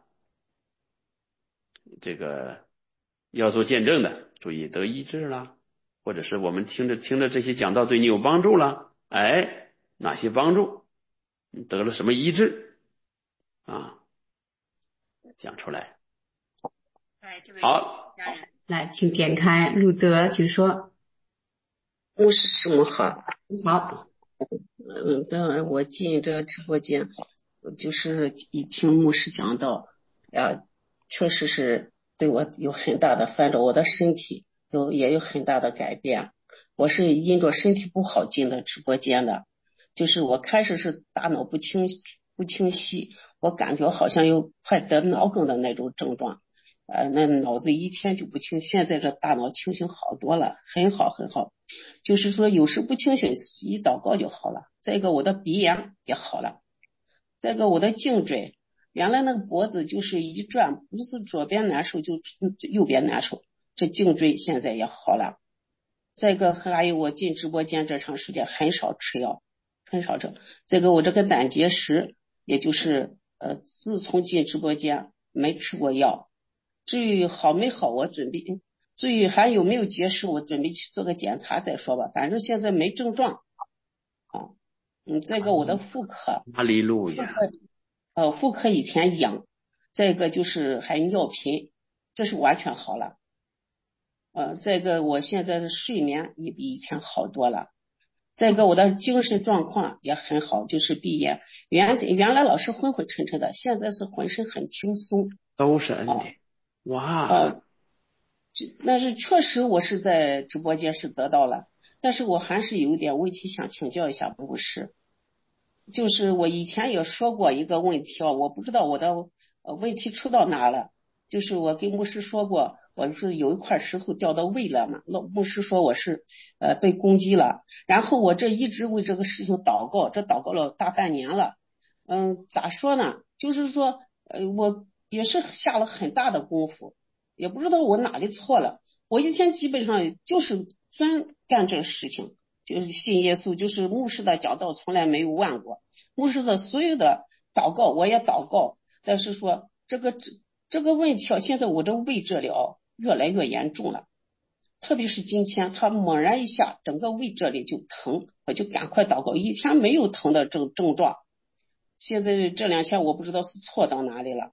这个要做见证的，注意得医治了，或者是我们听着这些讲道对你有帮助了，哎，哪些帮助？你得了什么医治啊？讲出来。 哎，这位好， 家人，来，请点开路德，请说。 牧师师母好， 好， 等我进这个直播间，就是一听牧师讲到，确实是对我有很大的反照，我的身体也有很大的改变。我是因着身体不好进的直播间的，就是我开始是大脑不清晰，我感觉好像有快得脑梗的那种症状。那脑子一天就不清，现在这大脑清醒好多了，很好很好。就是说有时不清醒，一祷告就好了。再一个我的鼻炎也好了，再一个我的颈椎，原来那个脖子就是一转，不是左边难受就右边难受，这颈椎现在也好了。再一个还有我进直播间这长时间很少吃药，很少吃。再一个我这个胆结石，也就是自从进直播间没吃过药。至于好没好，至于还有没有结石，我准备去做个检查再说吧。反正现在没症状啊。再一个我的妇科， 哈利路亚。 妇科以前痒，再一个就是还尿频，这是完全好了。再一个我现在的睡眠也比以前好多了。再一个我的精神状况也很好，就是毕业原来老是昏昏沉沉的，现在是浑身很轻松。 都是恩典。哇。 但是确实我是在直播间是得到了，但是我还是有一点问题想请教一下牧师。就是我以前也说过一个问题我不知道我的问题出到哪了。就是我跟牧师说过，我是有一块石头掉到胃了嘛，牧师说我是被攻击了，然后我这一直为这个事情祷告，这祷告了大半年了。咋说呢，就是说我也是下了很大的功夫，也不知道我哪里错了。我以前基本上就是专干这事情，就是信耶稣，就是牧师的讲道从来没有忘过，牧师的所有的祷告我也祷告。但是说这个问题现在我这胃治疗越来越严重了，特别是今天他猛然一下整个胃这里就疼，我就赶快祷告。以前没有疼的症状，现在这2天我不知道是错到哪里了。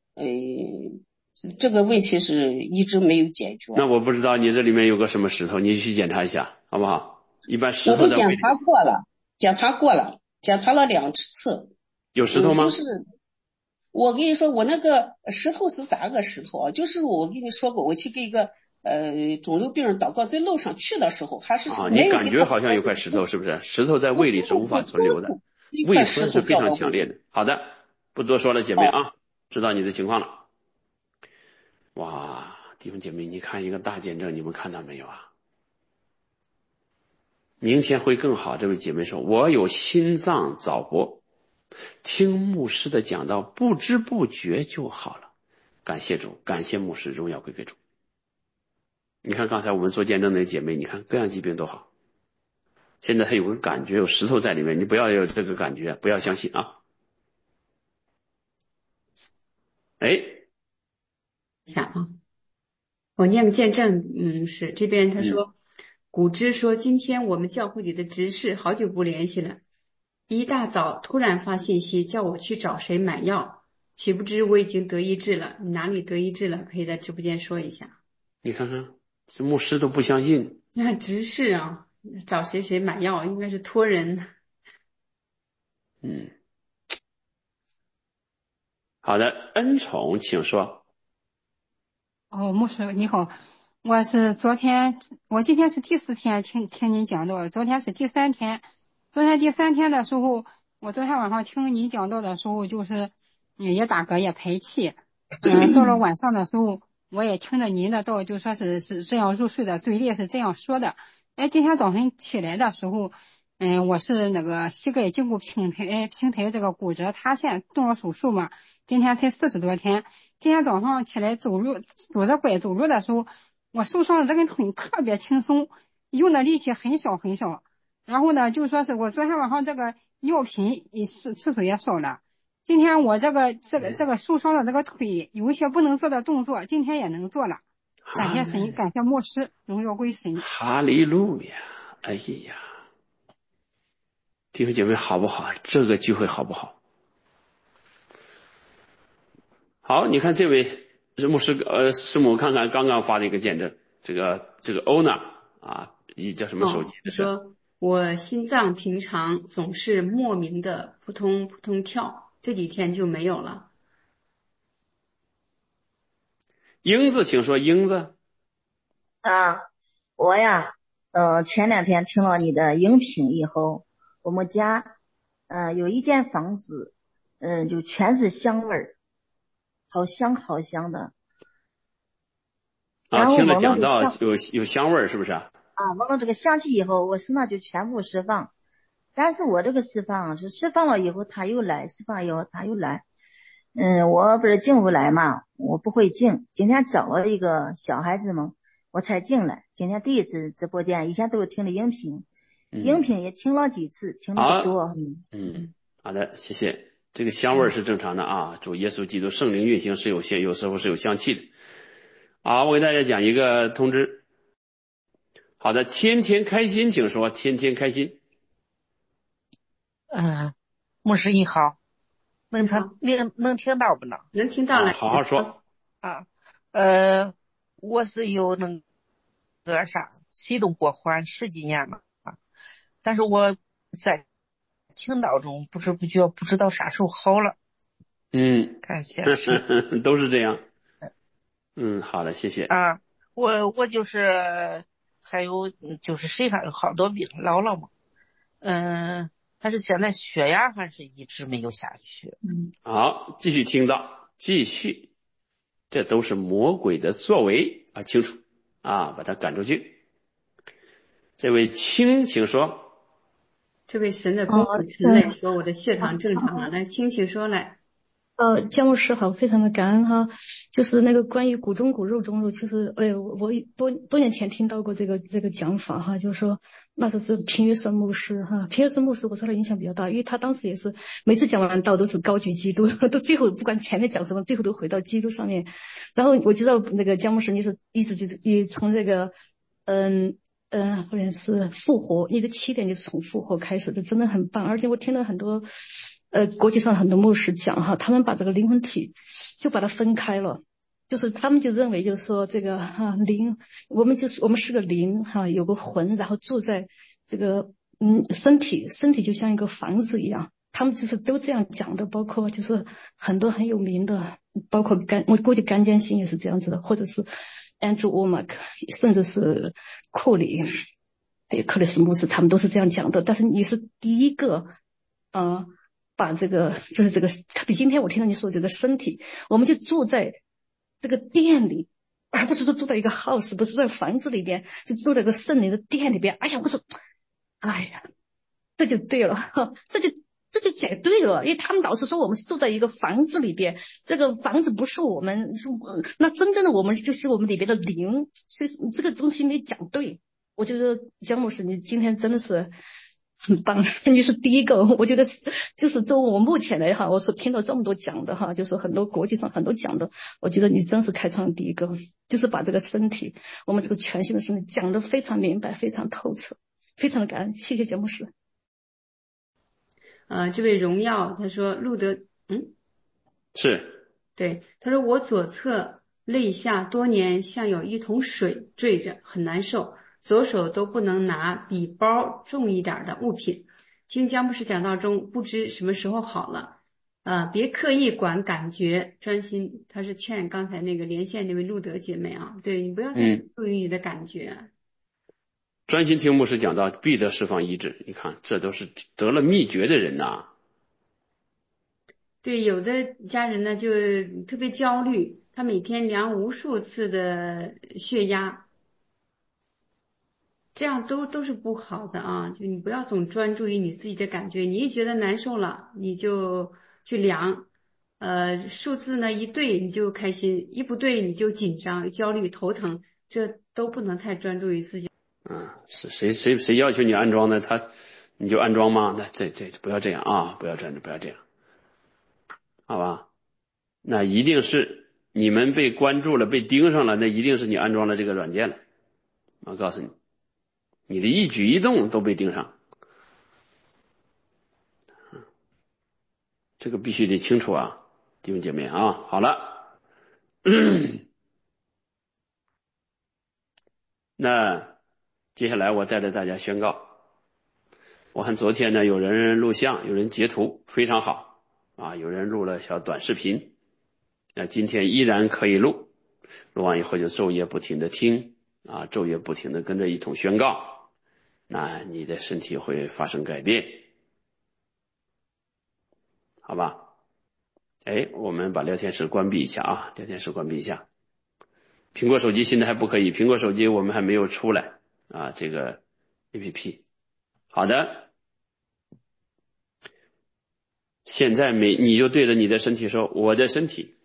这个问题是一直没有解决。 那我不知道你这里面有个什么石头，你去检查一下好不好？一般石我都检头在胃里。 查过了，检查了2次。 有石头吗？ 就是我跟你说，我那个石头是咋个石头啊？就是我跟你说过，我去给一个肿瘤病人祷告，在路上去的时候还是啊，你没有给他感觉好像有块石头，是不是？石头在胃里是无法存留的， 一胃块石头酸是非掉到胃里。 常强烈的。好的，不多说了，姐妹啊，知道你的情况了。哇，弟兄姐妹，你看一个大见证，你们看到没有啊？明天会更好。这位姐妹说，我有心脏早搏，听牧师的讲道，不知不觉就好了。感谢主，感谢牧师，荣耀归给主。你看刚才我们做见证的姐妹，你看各样疾病都好。现在她有个感觉，有石头在里面，你不要有这个感觉，不要相信啊。哎， 下啊，我念个见证。是这边他说，古芝说今天我们教会里的执事好久不联系了，一大早突然发信息叫我去找谁买药，岂不知我已经得医治了。你哪里得医治了？可以在直播间说一下。 你看看，这牧师都不相信。 你看执事啊，找谁买药，应该是托人。 好的，恩宠，请说。 牧师你好，我今天是第4天听您讲道，昨天是第3天。昨天第3天的时候，我昨天晚上听您讲道的时候，就是也打嗝也排气。到了晚上的时候，我也听着您的道，就说是这样入睡的，嘴里是这样说的。今天早晨起来的时候，我是那个膝盖胫骨平台这个骨折塌陷，动了手术嘛。今天才40多天。今天早上起来走路，拄着拐走路的时候，我受伤的这根腿特别轻松，用的力气很少很少。 然后呢，就说是我昨天晚上这个尿频次数也少了。今天我这个受伤的这个腿有一些不能做的动作，今天也能做了。感谢神，感谢牧师，荣耀归神。 哈利路亚！哎呀，弟兄姐妹好不好？这个聚会好不好？好，你看这位牧师师母，看看刚刚发的一个见证，这个欧娜啊，叫什么手机？ 他说我心脏平常总是莫名的扑通扑通跳，这几天就没有了。 英子，请说，英子。 我呀，前2天听了你的音频以后，我们家有一间房子，就全是香味儿，好香好香的。然后听了闻讲到了有香味儿，是不是啊？ 闻了这个香气以后，我身上就全部释放。但是我这个释放是释放了以后它又来，释放以后它又来。我不是进不来嘛，我不会进。今天找了一个小孩子们，我才进来。今天第一次直播间，以前都是听的音频，音频也听了几次，听的不多。 好的，谢谢。这个香味是正常的啊，主耶稣基督圣灵运行是有时候是有香气的。好，我给大家讲一个通知。好的，天天开心，请说，天天开心。 牧师你好，能听到不呢？ 能听到了， 好好说。 我是有那个启动过缓10几年了但是我在听道中不知不觉不知道啥时候好了。感谢神。 都是这样。好的，谢谢。 我就是还有就是身上有好多病，老了嘛。但是现在血压还是一直没有下去。 好，继续听到，继续，这都是魔鬼的作为啊，清楚啊，把他赶出去。这位亲，请说。 这位神的公主陈磊说我的血糖正常了，来亲请说来。 姜牧师好，非常的感恩哈。就是那个关于骨中骨肉中肉，其实我多年前听到过这个讲法哈，就是说那是平约瑟牧师哈，平约瑟牧师我受他影响比较大，因为他当时也是每次讲完道都是高举基督，都最后不管前面讲什么，最后都回到基督上面。然后我知道那个姜牧师你是一直就是从这个或者是复活，你的起点就是从复活开始的，真的很棒。而且我听了很多国际上很多牧师讲哈，他们把这个灵魂体就把它分开了，就是他们就认为就是说这个灵，我们是个灵哈，有个魂，然后住在这个身体就像一个房子一样，他们就是都这样讲的，包括就是很多很有名的，包括我估计甘坚星也是这样子的，或者是Andrew Wommack， 甚至是库里还有克里斯牧师，他们都是这样讲的。但是你是第一个把这个就是这个，特别今天我听到你说这个身体，我们就住在这个店里，而不是说住在一个 house， 不是在房子里边，就住在这个圣灵的店里边。哎呀，我说哎呀，这就对了，这就解对了，因为他们老是说我们是住在一个房子里边，这个房子不是我们，那真正的我们就是我们里边的灵，所以这个东西没讲对。我觉得姜牧师你今天真的是很棒，你是第一个，我觉得就是就我目前来哈，我所听到这么多讲的哈，就是很多国际上很多讲的，我觉得你真是开创第一个，就是把这个身体，我们这个全新的身体讲得非常明白，非常透彻，非常的感恩，谢谢姜牧师。 这位荣耀他说路德是对，他说我左侧肋下多年像有一桶水坠着，很难受，左手都不能拿比包重一点的物品。听姜牧师讲道中不知什么时候好了，别刻意管感觉，专心。他是劝刚才那个连线那位路德姐妹啊，对你不要太注意你的感觉。 专心听牧师讲道，必得释放医治。你看，这都是得了秘诀的人呐。 对，有的家人呢就特别焦虑，他每天量无数次的血压，这样都是不好的啊。就你不要总专注于你自己的感觉，你一觉得难受了，你就去量，数字呢一对你就开心，一不对你就紧张、焦虑、头疼，这都不能太专注于自己。 是谁要求你安装的，你就安装吗？那这不要这样啊，不要这样，好吧？那一定是你们被关注了，被盯上了，那一定是你安装了这个软件了。我告诉你，你的一举一动都被盯上，这个必须得清楚啊，弟兄姐妹啊。好了，那接下来我带着大家宣告。我看昨天呢，有人录像，有人截图，非常好啊，有人录了小短视频。那今天依然可以录完以后就昼夜不停的听啊，昼夜不停的跟着一同宣告，那你的身体会发生改变，好吧？我们把聊天室关闭一下啊，聊天室关闭一下。苹果手机现在还不可以，苹果手机我们还没有出来啊，这个 APP。好的，现在你就对着你的身体说，我的身体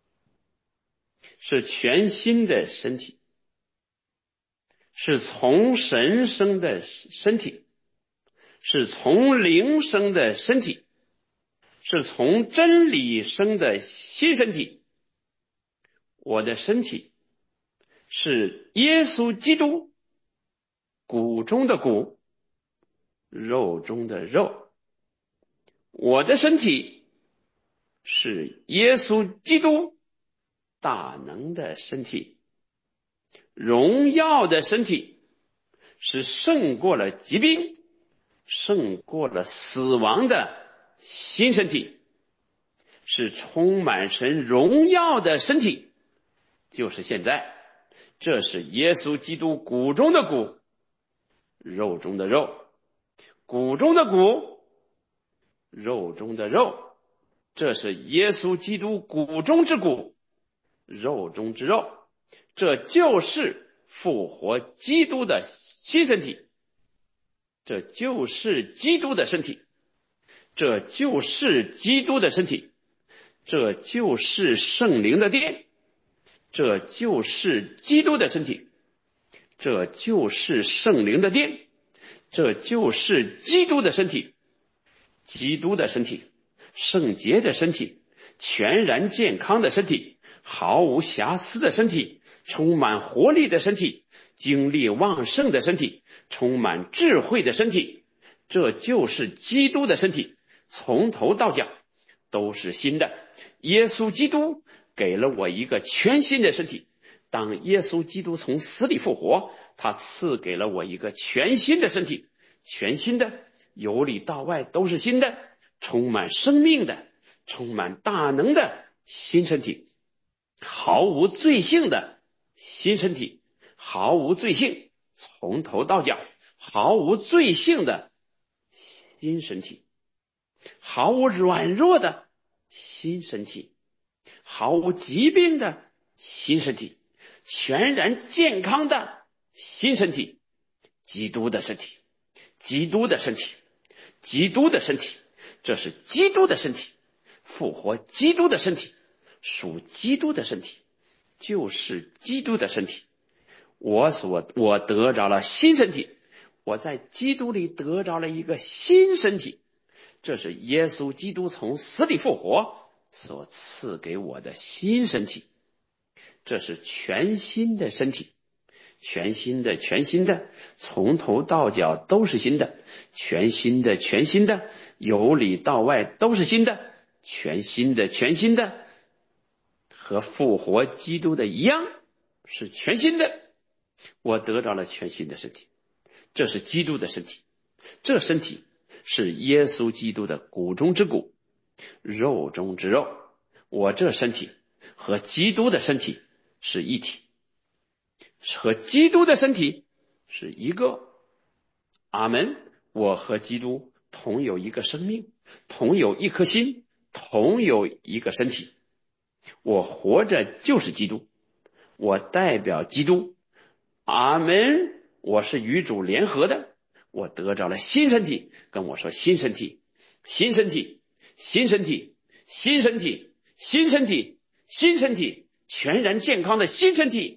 是全新的身体，是从神生的身体，是从灵生的身体，是从真理生的新身体。我的身体是耶稣基督，骨中的骨，肉中的肉。我的身体是耶稣基督，大能的身体，荣耀的身体，是胜过了疾病，胜过了死亡的新身体，是充满神荣耀的身体，就是现在。这是耶稣基督骨中的骨，肉中的肉，骨中的骨，肉中的肉。这是耶稣基督骨中之骨，肉中之肉。这就是复活基督的新身体，这就是基督的身体，这就是基督的身体，这就是圣灵的殿，这就是基督的身体，这就是圣灵的殿，这就是基督的身体，基督的身体，圣洁的身体，全然健康的身体，毫无瑕疵的身体，充满活力的身体，精力旺盛的身体，充满智慧的身体。这就是基督的身体，从头到脚都是新的。耶稣基督给了我一个全新的身体，当耶稣基督从死里复活，他赐给了我一个全新的身体，全新的，由里到外都是新的，充满生命的，充满大能的新身体，毫无罪性的新身体，毫无罪性，从头到脚毫无罪性的新身体，毫无软弱的新身体，毫无疾病的新身体，全然健康的新身体，基督的身体，基督的身体，基督的身体，这是基督的身体，复活基督的身体，属基督的身体，就是基督的身体。我得着了新身体，我在基督里得着了一个新身体，这是耶稣基督从死里复活所赐给我的新身体，这是全新的身体，全新的，全新的，从头到脚都是新的，全新的，全新的，由里到外都是新的，全新的，全新的，和复活基督的一样，是全新的。我得着了全新的身体，这是基督的身体，这身体是耶稣基督的骨中之骨，肉中之肉。我这身体和基督的身体是一体，和基督的身体是一个。阿门。我和基督同有一个生命，同有一颗心，同有一个身体。我活着就是基督，我代表基督。阿门。我是与主联合的，我得着了新身体，跟我说新身体，新身体，新身体，新身体，新身体，新身体，全然健康的新身体，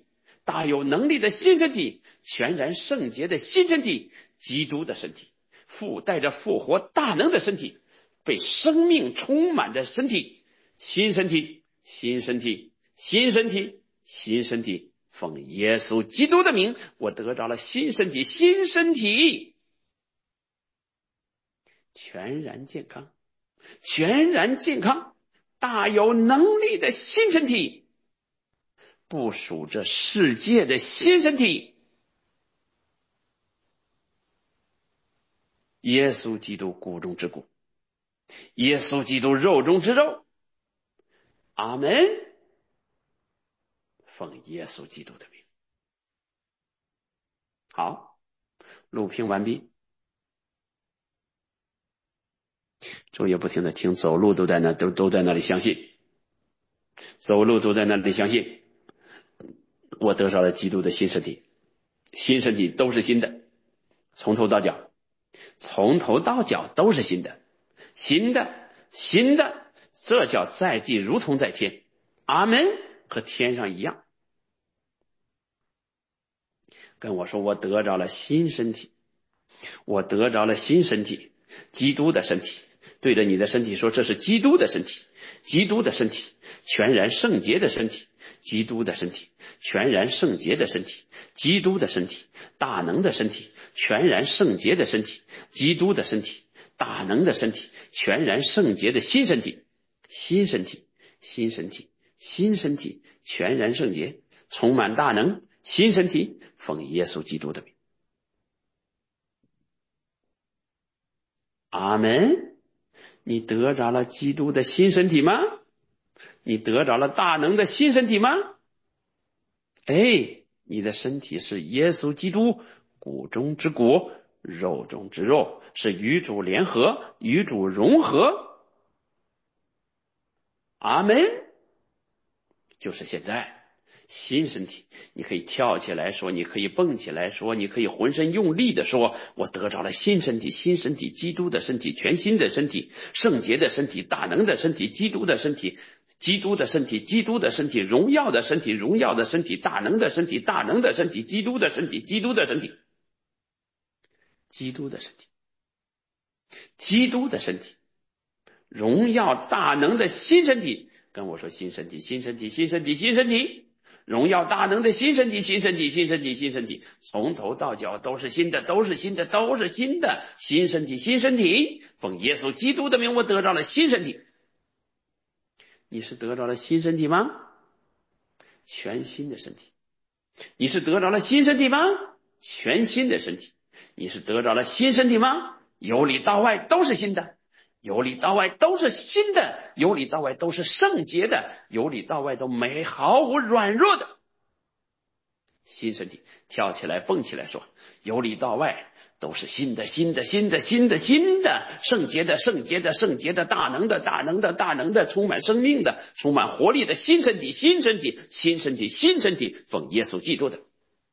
大有能力的新身体，全然圣洁的新身体，基督的身体，父带着复活大能的身体，被生命充满的身体，新身体，新身体，新身体，新身体，奉耶稣基督的名，我得着了新身体，新身体，全然健康，全然健康，大有能力的新身体，不属这世界的新身体，耶稣基督骨中之骨，耶稣基督肉中之肉。阿门。奉耶稣基督的名。好，录屏完毕。昼夜不停的听，走路都在那，都在那里相信，走路都在那里相信，我得着了基督的新身体，新身体都是新的，从头到脚，从头到脚都是新的，新的，新的，这叫在地如同在天。阿门，和天上一样。跟我说，我得着了新身体，我得着了新身体，基督的身体。对着你的身体说，这是基督的身体，基督的身体，全然圣洁的身体，基督的身体，全然圣洁的身体，基督的身体，大能的身体，全然圣洁的身体，基督的身体，大能的身体，全然圣洁的新身体，新身体，新身体，新身体，全然圣洁，充满大能，新身体，奉耶稣基督的名。阿门。你得着了基督的新身体吗？你得着了大能的新身体吗？哎，你的身体是耶稣基督骨中之骨，肉中之肉，是与主联合，与主融合。阿门。就是现在新身体，你可以跳起来说，你可以蹦起来说，你可以浑身用力的说，我得着了新身体，新身体，基督的身体，全新的身体，圣洁的身体，大能的身体，基督的身体，基督的身体，基督的身体，荣耀的身体，荣耀的身体，大能的身体，大能的身体，基督的身体，基督的身体，基督的身体，基督的身体，荣耀大能的新身体。跟我说新身体，新身体，新身体，新身体，荣耀大能的新身体，新身体，新身体，新身体，从头到脚都是新的，都是新的，都是新的，新身体，新身体，奉耶稣基督的名，我得着了新身体。你是得着了新身体吗？全新的身体。你是得着了新身体吗？全新的身体。你是得着了新身体吗？由里到外都是新的，由里到外都是新的，由里到外都是圣洁的，由里到外都没毫无软弱的新身体。跳起来蹦起来说，由里到外都是新的，新的，新的，新的，新的，圣洁的，圣洁的，圣洁的，大能的，大能的，大能的，充满生命的，充满活力的新身体，新身体，新身体，新身体，奉耶稣基督的。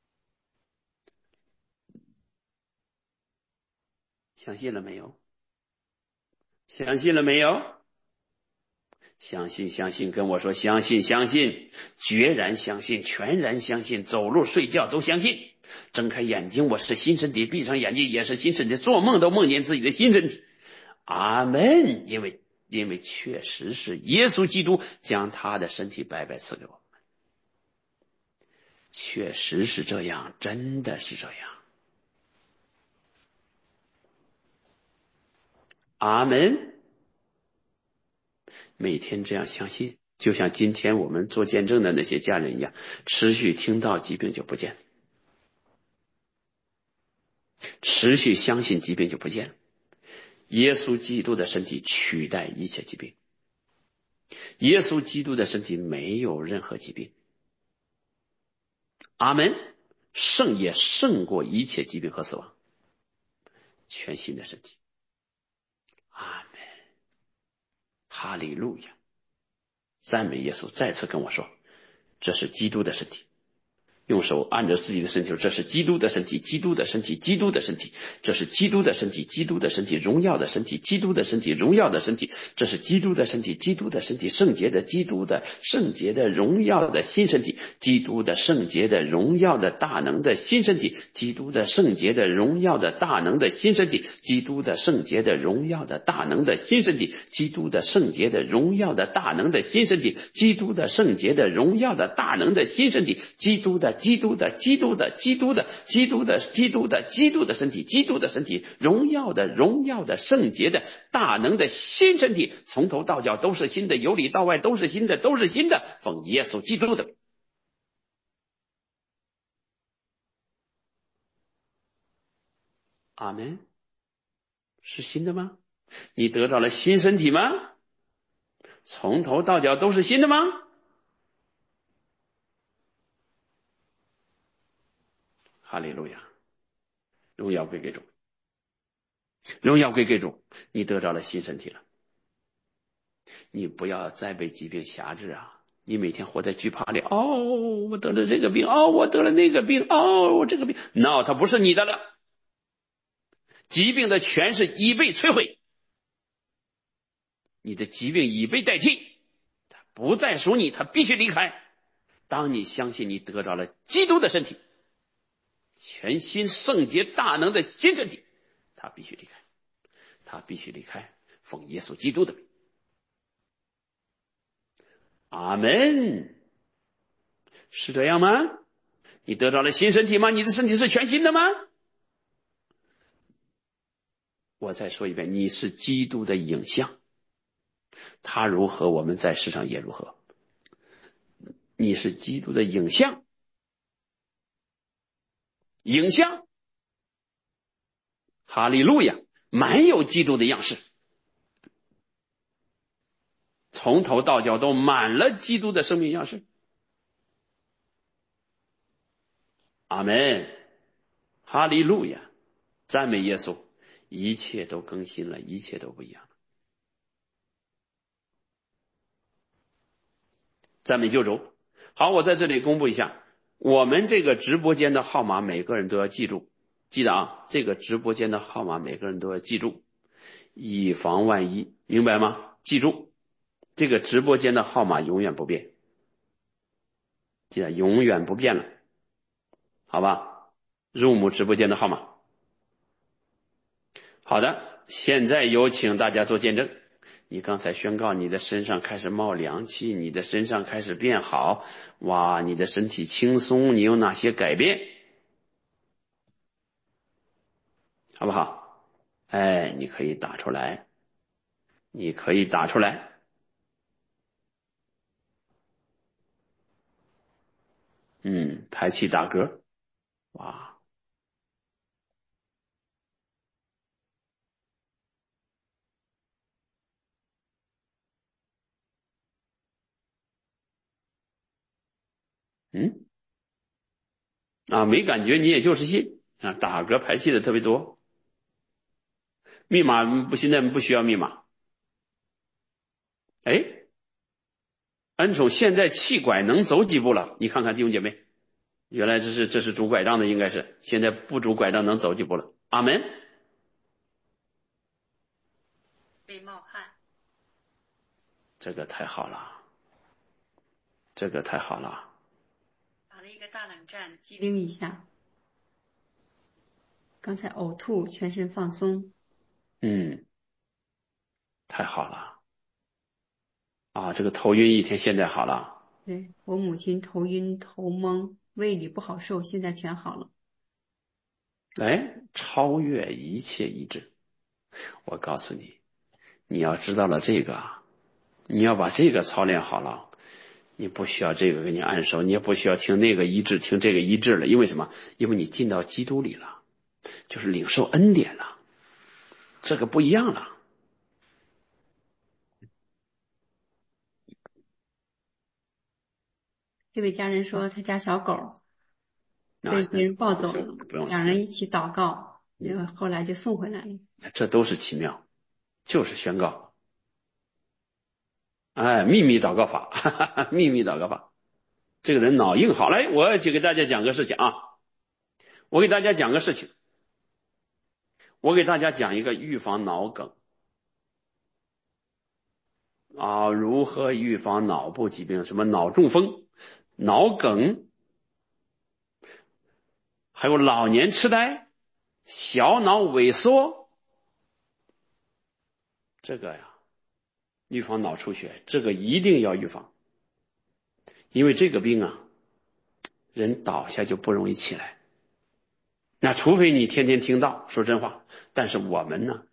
相信了没有？相信了没有？相信，相信，跟我说相信，相信，决然相信，全然相信，走路睡觉都相信，睁开眼睛我是新身体，闭上眼睛也是新身体，做梦都梦见自己的新身体。阿门。因为确实是耶稣基督将他的身体白白赐给我们，确实是这样，真的是这样。阿门。每天这样相信，就像今天我们做见证的那些家人一样，持续听到疾病就不见了，持续相信疾病就不见了。耶稣基督的身体取代一切疾病，耶稣基督的身体没有任何疾病。阿门。胜也胜过一切疾病和死亡，全新的身体。阿门。哈利路亚，赞美耶稣。再次跟我说，这是基督的身体， 用手按着自己的身体，这是基督的身体，基督的身体，基督的身体，这是基督的身体，基督的身体，荣耀的身体，基督的身体，荣耀的身体，这是基督的身体，基督的身体，圣洁的基督的圣洁的荣耀的新身体，基督的圣洁的荣耀的大能的新身体，基督的圣洁的荣耀的大能的新身体，基督的圣洁的荣耀的大能的新身体，基督的圣洁的荣耀的大能的新身体，基督的圣洁的荣耀的大能的新身体，基督的身体，基督的身体，荣耀的圣洁的大能的新身体，从头到脚都是新的，由里到外都是新的，都是新的，奉耶稣基督的。阿们。是新的吗？你得到了新身体吗？从头到脚都是新的吗？哈利路亚，荣耀归给主，荣耀归给主，你得到了新身体了。你不要再被疾病辖制啊！你每天活在惧怕里，我得了这个病，我得了那个病，我这个病 ，no， 它不是你的了。疾病的权势已被摧毁，你的疾病已被代替，它不再属你，它必须离开。当你相信你得着了基督的身体，全新圣洁大能的新身体，他必须离开，他必须离开，奉耶稣基督的名。阿们。是这样吗？你得到了新身体吗？你的身体是全新的吗？我再说一遍，你是基督的影像，他如何，我们在世上也如何。你是基督的影像，影像，哈利路亚，满有基督的样式，从头到脚都满了基督的生命样式。阿们，哈利路亚，赞美耶稣，一切都更新了，一切都不一样了。赞美救主。好，我在这里公布一下，我们这个直播间的号码每个人都要记住，记得啊，这个直播间的号码每个人都要记住，以防万一，明白吗？记住，这个直播间的号码永远不变，记得永远不变了，好吧？Room 直播间的号码。好的，现在有请大家做见证。你刚才宣告你的身上开始冒凉气，你的身上开始变好，哇，你的身体轻松，你有哪些改变？好不好？你可以打出来，你可以打出来。排气打嗝，哇。没感觉你也就是信啊，打嗝排气的特别多。密码现在不需要密码。恩宠现在气拐能走几步了？你看看弟兄姐妹，原来这是拄拐杖的，应该是现在不拄拐杖能走几步了？阿门。 被冒汗， 这个太好了，这个太好了。 打了一个大冷战，机灵一下。刚才呕吐，全身放松。 太好了。这个头晕一天现在好了。 对，我母亲头晕头懵，胃里不好受，现在全好了。 超越一切医治。我告诉你，你要知道了这个，你要把这个操练好了，你不需要这个给你按手，你也不需要听那个医治，听这个医治了。因为什么？因为你进到基督里了，就是领受恩典了，这个不一样了。 这位家人说他家小狗被别人抱走了，两人一起祷告，后来就送回来了。 这都是奇妙，就是宣告。秘密祷告法，秘密祷告法。 这个人脑硬好。来，我就给大家讲个事情啊，我给大家讲个事情，我给大家讲一个预防脑梗啊，如何预防脑部疾病，什么脑中风、脑梗，还有老年痴呆、小脑萎缩，这个呀，预防脑出血，这个一定要预防，因为这个病啊，人倒下就不容易起来。那除非你天天听到，说真话，但是我们呢，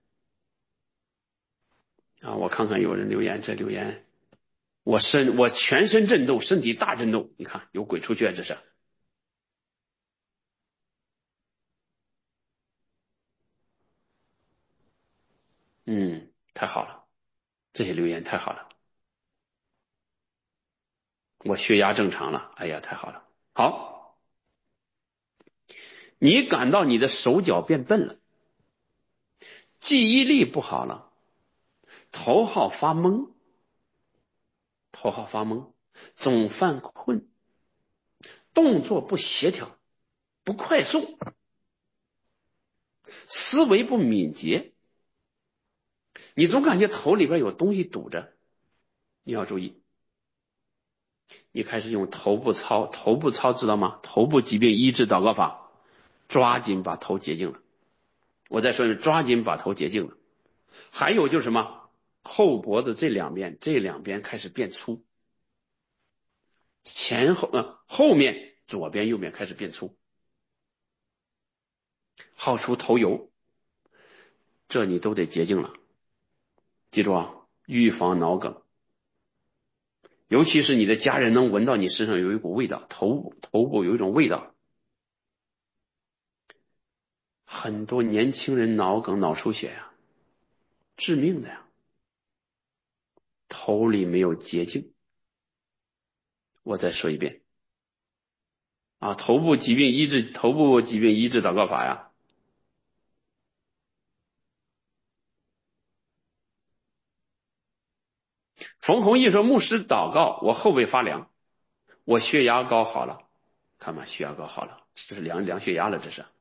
啊，我看看有人留言，这留言我全身震动，身体大震动，你看有鬼出血，这是。太好了，这些留言太好了，我血压正常了，哎呀，太好了。好，你感到你的手脚变笨了，记忆力不好了，头好发懵，总犯困，动作不协调，不快速，思维不敏捷，你总感觉头里边有东西堵着，你要注意。你开始用头部操知道吗？头部疾病医治祷告法，抓紧把头洁净了。我再说一遍，抓紧把头洁净了。还有就是什么？后脖子这两边开始变粗，后面左边右边开始变粗，好出头油，这你都得洁净了。记住啊，预防脑梗。尤其是你的家人能闻到你身上有一股味道，头部有一种味道，很多年轻人脑梗脑出血呀，致命的呀，头里没有洁净。我再说一遍啊，头部疾病医治祷告法呀。冯弘毅说，牧师祷告，我后背发凉，我血压高好了，看吧，血压高好了，这是量血压了，这是。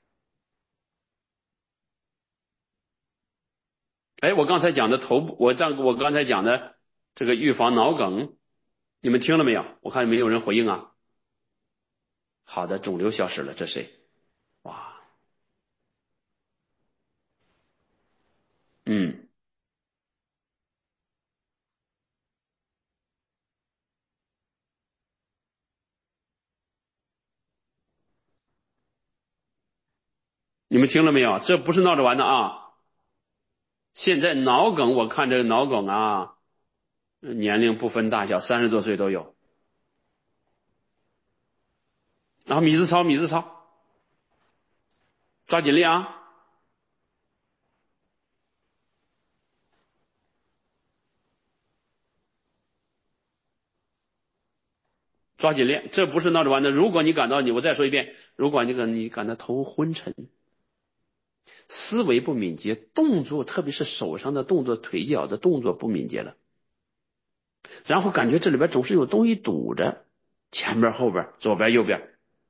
哎，我刚才讲的我刚才讲的这个预防脑梗，你们听了没有？我看没有人回应啊。好的，肿瘤消失了，这谁？哇，你们听了没有？这不是闹着玩的啊！现在脑梗，我看这个脑梗啊，年龄不分大小，30多岁都有。然后米字操，抓紧练啊！抓紧练，这不是闹着玩的。如果你感到我再说一遍，如果你感到头昏沉，思维不敏捷，动作特别是手上的动作、腿脚的动作不敏捷了，然后感觉这里边总是有东西堵着，前边、后边、左边、右边，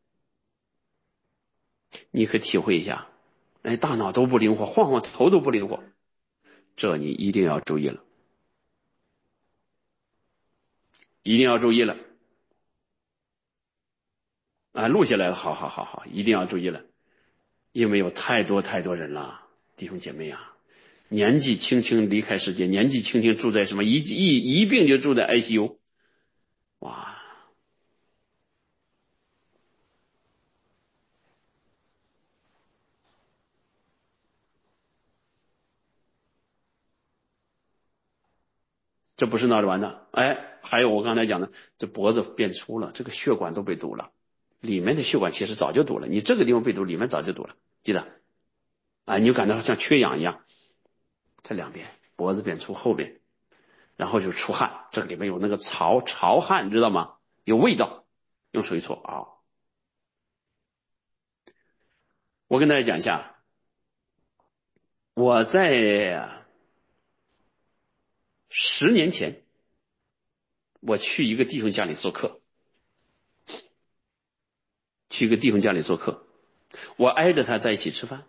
你可以体会一下，哎，大脑都不灵活，晃头都不灵活，这你一定要注意了，一定要注意了啊！录下来了，好，一定要注意了，因为有太多人了，弟兄姐妹啊。年纪轻轻离开世界，年纪轻轻住在什么一病就住在 ICU， 哇！这不是闹着玩的。哎，还有我刚才讲的，这脖子变粗了，这个血管都被堵了，里面的血管其实早就堵了，你这个地方被堵，里面早就堵了，记得啊，你就感到像缺氧一样，这两边脖子变粗，后边。然后就出汗，这里面有那个潮汗，知道吗？有味道，用手一搓啊。我跟大家讲一下，我在10年前，我去一个弟兄家里做客， 去一个弟兄家里做客，我挨着他在一起吃饭，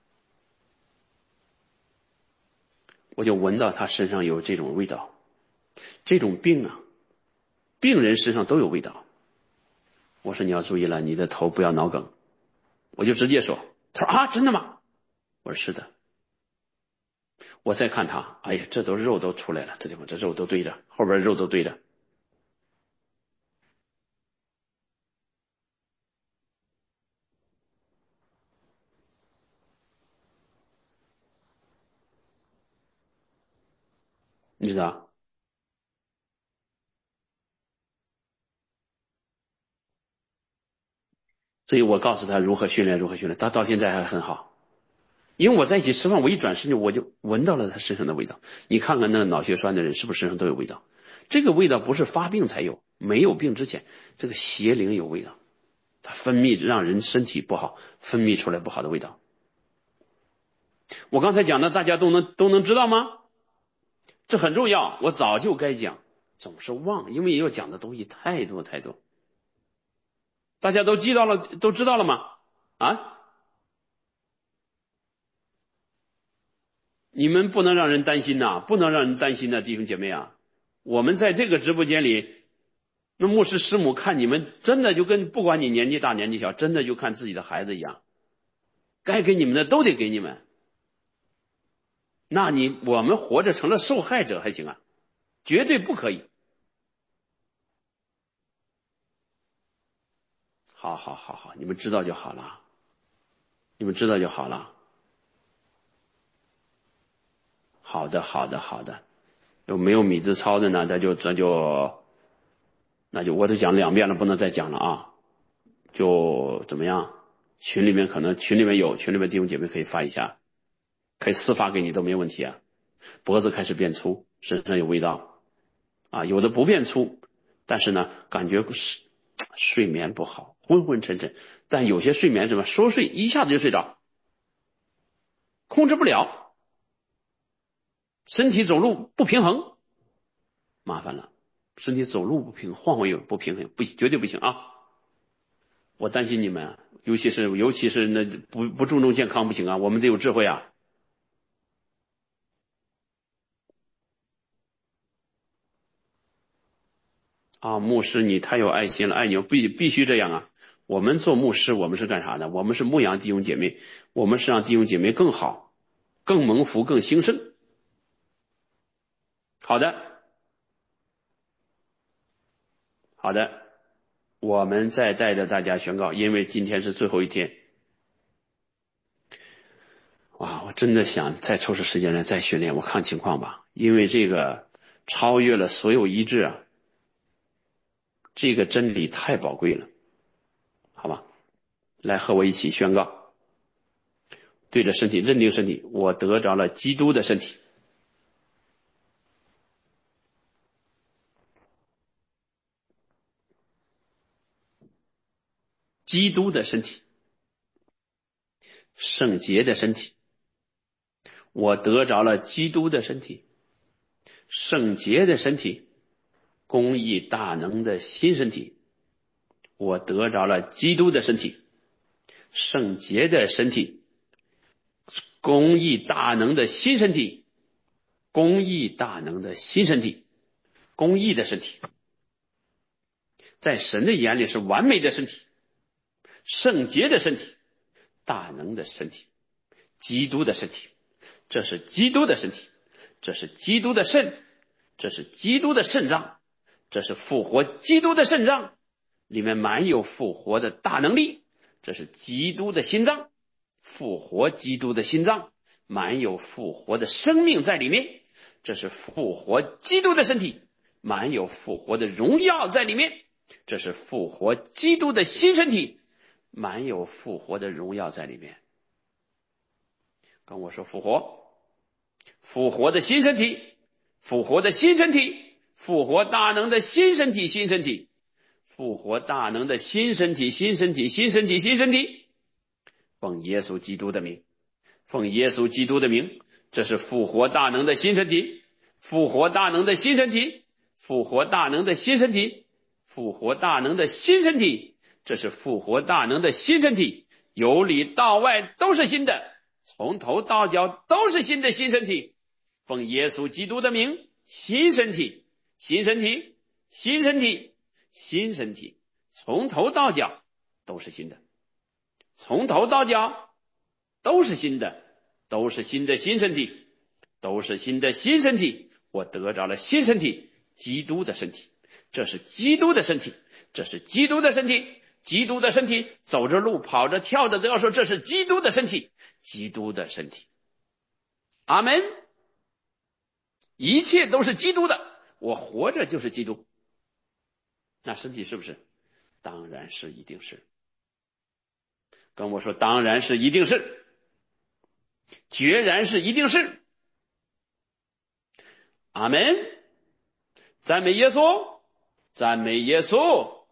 我就闻到他身上有这种味道。这种病啊，病人身上都有味道。我说你要注意了，你的头不要脑梗。我就直接说，他说啊，真的吗？我说是的。我再看他，哎呀，这都肉都出来了，这地方这肉都堆着，后边肉都堆着。你知道？所以我告诉他如何训练，他到现在还很好。因为我在一起吃饭，我一转身我就闻到了他身上的味道。你看看那个脑血栓的人是不是身上都有味道？这个味道不是发病才有，没有病之前，这个邪灵有味道，它分泌让人身体不好，分泌出来不好的味道。我刚才讲的大家都能知道吗？这很重要，我早就该讲，总是忘，因为要讲的东西太多太多。大家都知道了吗？啊？你们不能让人担心呐，不能让人担心的弟兄姐妹啊！我们在这个直播间里，那牧师师母看你们真的就跟不管你年纪大年纪小，真的就看自己的孩子一样，该给你们的都得给你们。那我们活着成了受害者还行啊？绝对不可以。好，你们知道就好了，你们知道就好了。好的，有没有米字操的呢？那就我都讲2遍了，不能再讲了啊！就怎么样？群里面有弟兄姐妹可以发一下，可以私发给你都没问题啊。脖子开始变粗，身上有味道啊，有的不变粗，但是呢，感觉睡眠不好，昏昏沉沉。但有些睡眠什么说睡一下子就睡着，控制不了，身体走路不平衡，麻烦了。身体走路不平衡，晃晃悠不平衡，绝对不行啊！我担心你们，尤其是那不注重健康不行啊，我们得有智慧啊。啊，牧师你太有爱心了，爱你必须这样啊！我们做牧师，我们是干啥的？我们是牧养弟兄姐妹，我们是让弟兄姐妹更好、更蒙福、更兴盛。好的，我们再带着大家宣告，因为今天是最后一天。哇，我真的想再抽出时间来再训练，我看情况吧，因为这个超越了所有医治啊，这个真理太宝贵了，好吧？来和我一起宣告，对着身体认定身体，我得着了基督的身体。基督的身体，圣洁的身体，我得着了基督的身体，圣洁的身体，公义大能的新身体，我得着了基督的身体，圣洁的身体，公义大能的新身体，公义大能的新身体，公义的身体，在神的眼里是完美的身体，圣洁的身体，大能的身体，基督的身体，这是基督的身体，这是基督的肾，这是基督的肾脏，这是复活基督的肾脏，里面满有复活的大能力，这是基督的心脏，复活基督的心脏，满有复活的生命在里面，这是复活基督的身体，满有复活的荣耀在里面，这是复活基督的新身体，满有复活的荣耀在里面。跟我说复活，复活的新身体，复活的新身体，复活大能的新身体，新身体，复活大能的新身体，新身体，新身体，新身体。奉耶稣基督的名，奉耶稣基督的名，这是复活大能的新身体，复活大能的新身体，复活大能的新身体，复活大能的新身体， 这是复活大能的新身体，由里到外都是新的，从头到脚都是新的新身体。奉耶稣基督的名，新身体，新身体，新身体，新身体，从头到脚都是新的，从头到脚都是新的，都是新的新身体，都是新的新身体。我得着了新身体，基督的身体，这是基督的身体，这是基督的身体，基督的身体，走着路跑着跳着都要说这是基督的身体，基督的身体。阿们。一切都是基督的，我活着就是基督。那身体是不是？当然是，一定是。跟我说当然是，一定是，决然是，一定是。阿们。赞美耶稣，赞美耶稣。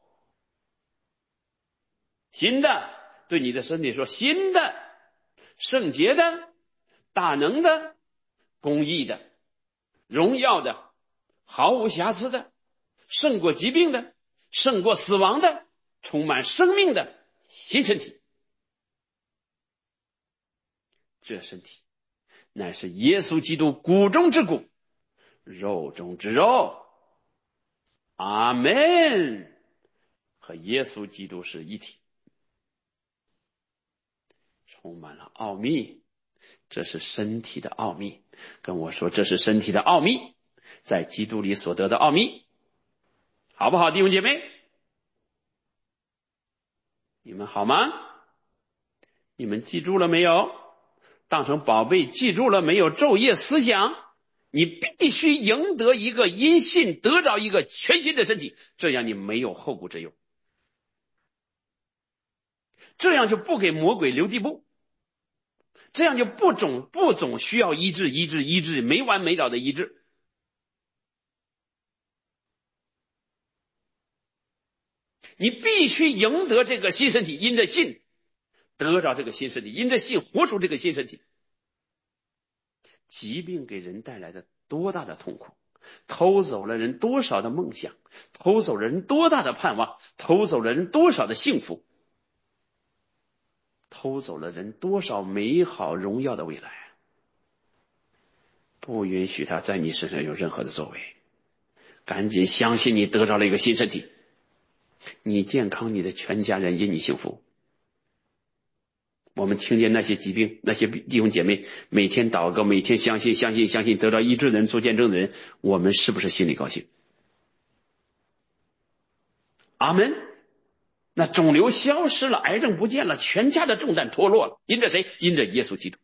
新的，对你的身体说，新的，圣洁的，大能的，公义的，荣耀的，毫无瑕疵的，胜过疾病的，胜过死亡的，充满生命的新身体。这身体乃是耶稣基督骨中之骨，肉中之肉。阿们。和耶稣基督是一体，充满了奥秘。这是身体的奥秘，跟我说这是身体的奥秘，在基督里所得的奥秘，好不好，弟兄姐妹？你们好吗？你们记住了没有？当成宝贝记住了没有？昼夜思想，你必须赢得一个因信得着一个全新的身体，这样你没有后顾之忧，这样就不给魔鬼留地步，这样就不总需要医治，没完没了的医治。你必须赢得这个新身体，因着信得着这个新身体，因着信活出这个新身体。疾病给人带来的多大的痛苦，偷走了人多少的梦想，偷走了人多大的盼望，偷走了人多少的幸福，偷走了人多少美好荣耀的未来。不允许他在你身上有任何的作为，赶紧相信你得着了一个新身体，你健康，你的全家人因你幸福。我们听见那些疾病，那些弟兄姐妹每天祷告，每天相信得到医治的人，做见证的人，我们是不是心里高兴？阿们。那肿瘤消失了，癌症不见了，全家的重担脱落了，因着谁？因着耶稣基督，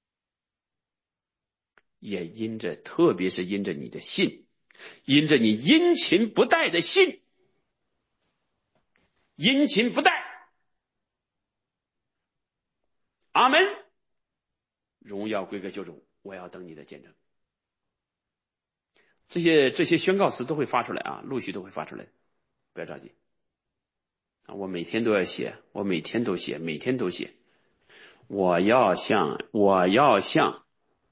也因着，特别是因着你的信，因着你殷勤不怠的信，殷勤不怠。阿们。荣耀归给救主，我要等你的见证。这些宣告词都会发出来啊，陆续都会发出来，不要着急啊！我每天都要写，我每天都写。我要像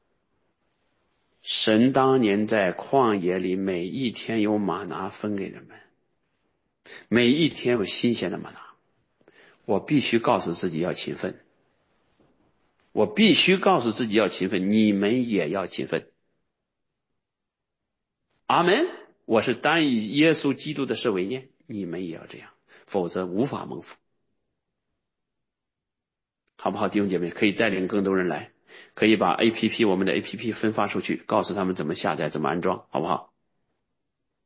神当年在旷野里每一天有玛拿分给人们，每一天有新鲜的玛拿。我必须告诉自己要勤奋，我必须告诉自己要勤奋，你们也要勤奋。阿们。我是单以耶稣基督的事为念，你们也要这样，否则无法蒙福。好不好，弟兄姐妹？可以带领更多人来，可以把 APP 我们的 APP 分发出去，告诉他们怎么下载，怎么安装，好不好？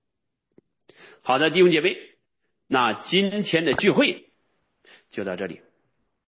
好的，弟兄姐妹，那今天的聚会就到这里。